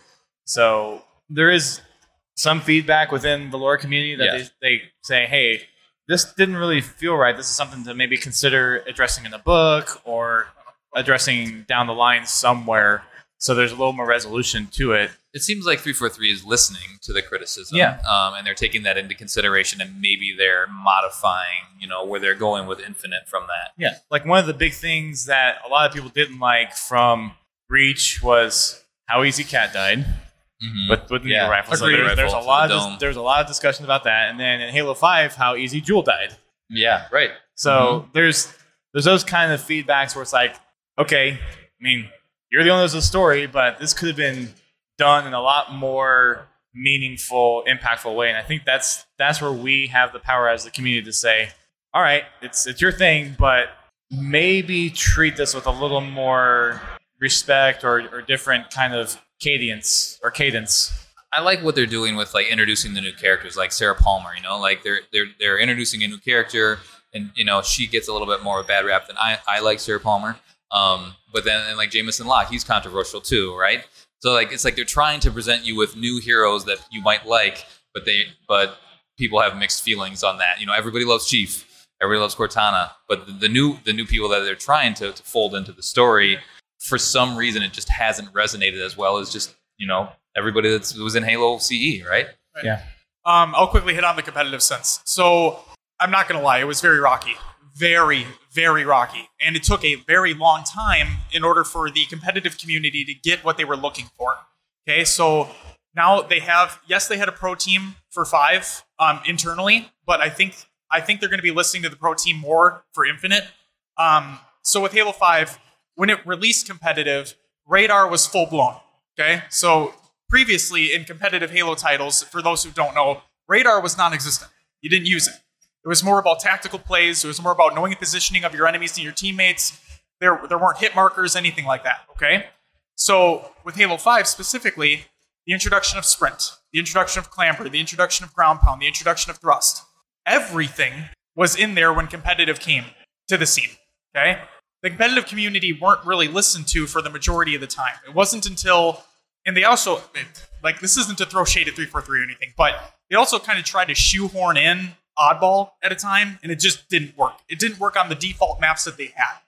So there is some feedback within the lore community that Yeah. they, they say, hey, this didn't really feel right. This is something to maybe consider addressing in the book or addressing down the line somewhere, so there's a little more resolution to it. It seems like three forty-three is listening to the criticism, Yeah. um, and they're taking that into consideration, and maybe they're modifying, you know, where they're going with Infinite from that. Yeah, like one of the big things that a lot of people didn't like from Reach was how easy Cat died Mm-hmm. with with the Yeah. needle rifle. So Agreed. there, there's a Rifle to lot the of dome. dis- there's a lot of discussion about that, and then in Halo five, how easy Jewel died. Yeah, right. So Mm-hmm. there's there's those kind of feedbacks where it's like, okay, I mean, you're the owner of the story, but this could have been done in a lot more meaningful, impactful way. And I think that's that's where we have the power as the community to say, all right, it's it's your thing, but maybe treat this with a little more respect or, or different kind of cadence or cadence. I like what they're doing with like introducing the new characters, like Sarah Palmer. You know, like they're they're they're introducing a new character, and you know she gets a little bit more of a bad rap than I I like Sarah Palmer. Um, but then and like Jameson Locke, he's controversial too, right? So like it's like they're trying to present you with new heroes that you might like, but they but people have mixed feelings on that. You know, everybody loves Chief, everybody loves Cortana, but the, the new the new people that they're trying to, to fold into the story, for some reason, it just hasn't resonated as well as just you know, everybody that was in Halo C E, right? Right. Yeah. Um, I'll quickly hit on the competitive sense. So I'm not going to lie, it was very rocky. Very, very rocky. And it took a very long time in order for the competitive community to get what they were looking for. Okay, so now they have, yes, they had a pro team for five um, internally, but I think I think they're going to be listening to the pro team more for Infinite. Um, so with Halo five, when it released competitive, Radar was full blown. Okay, so previously in competitive Halo titles, for those who don't know, Radar was non-existent. You didn't use it. It was more about tactical plays. It was more about knowing the positioning of your enemies and your teammates. There, there weren't hit markers, anything like that, okay? So with Halo five specifically, the introduction of sprint, the introduction of clamber, the introduction of ground pound, the introduction of thrust, everything was in there when competitive came to the scene, okay? The competitive community weren't really listened to for the majority of the time. It wasn't until, and they also, like, this isn't to throw shade at three forty-three or anything, but they also kind of tried to shoehorn in Oddball at a time, and it just didn't work. It didn't work on the default maps that they had.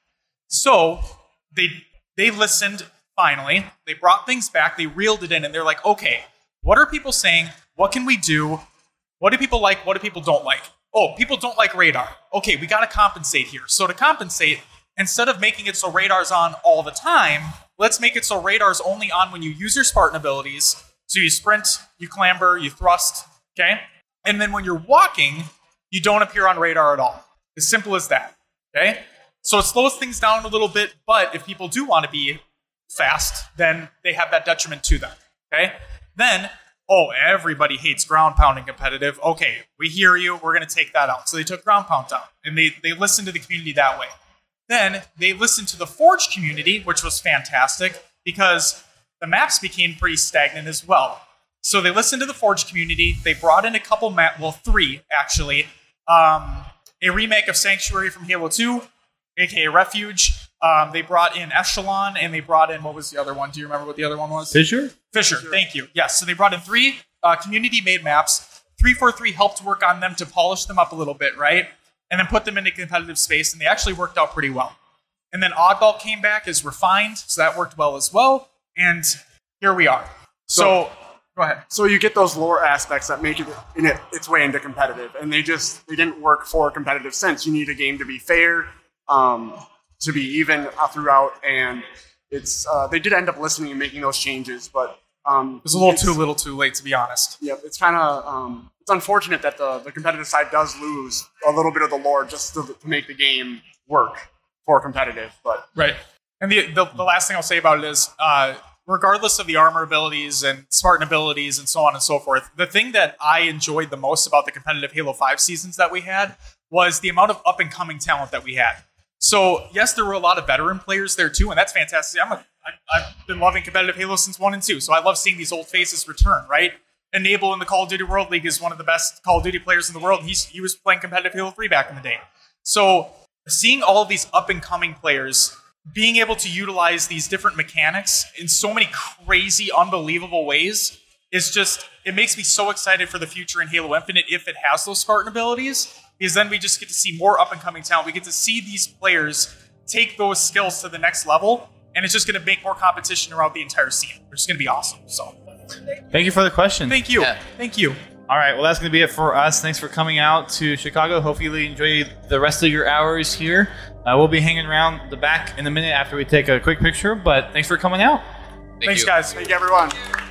So they they listened, finally. They brought things back. They reeled it in, and they're like, okay, what are people saying? What can we do? What do people like? What do people don't like? Oh, people don't like Radar. Okay, we got to compensate here. So to compensate, instead of making it so Radar's on all the time, let's make it so Radar's only on when you use your Spartan abilities. So you sprint, you clamber, you thrust, okay? And then when you're walking, you don't appear on Radar at all. As simple as that, okay? So it slows things down a little bit, but if people do want to be fast, then they have that detriment to them, okay? Then, oh, everybody hates ground pounding competitive. Okay, we hear you. We're going to take that out. So they took ground pound down, and they, they listened to the community that way. Then they listened to the Forge community, which was fantastic, because the maps became pretty stagnant as well. So they listened to the Forge community. They brought in a couple map, well, three actually. Um, a remake of Sanctuary from Halo two, aka Refuge. Um, they brought in Echelon, and they brought in, what was the other one? Do you remember what the other one was? Fisher? Fisher, thank you. Yes, so they brought in three uh, community-made maps. three forty-three helped work on them to polish them up a little bit, right? And then put them into competitive space, and they actually worked out pretty well. And then Oddball came back as refined, so that worked well as well. And here we are. So, so go ahead. So you get those lore aspects that make it, in it its way into competitive, and they just they didn't work for a competitive sense. You need a game to be fair, um, to be even throughout, and it's uh, they did end up listening and making those changes, but um, it was a little too little, too late, to be honest. Yep, it's kind of um, it's unfortunate that the the competitive side does lose a little bit of the lore just to, to make the game work for competitive, but right. And the, the the last thing I'll say about it is, uh, regardless of the armor abilities and Spartan abilities and so on and so forth, the thing that I enjoyed the most about the competitive Halo five seasons that we had was the amount of up-and-coming talent that we had. So, yes, there were a lot of veteran players there too, and that's fantastic. I'm a, I, I've been loving competitive Halo since one and two, so I love seeing these old faces return, right? Enable in the Call of Duty World League is one of the best Call of Duty players in the world. He's, he was playing competitive Halo three back in the day. So, seeing all of these up-and-coming players being able to utilize these different mechanics in so many crazy, unbelievable ways is just, it makes me so excited for the future in Halo Infinite if it has those Spartan abilities, because then we just get to see more up-and-coming talent. We get to see these players take those skills to the next level, and it's just going to make more competition around the entire scene, which is going to be awesome. So, Thank you for the question. thank you. Yeah. Thank you. All right, well, that's going to be it for us. Thanks for coming out to Chicago. Hopefully you enjoy the rest of your hours here. Uh, we'll be hanging around the back in a minute after we take a quick picture, but thanks for coming out. Thank Thanks, you. guys. thank you, everyone.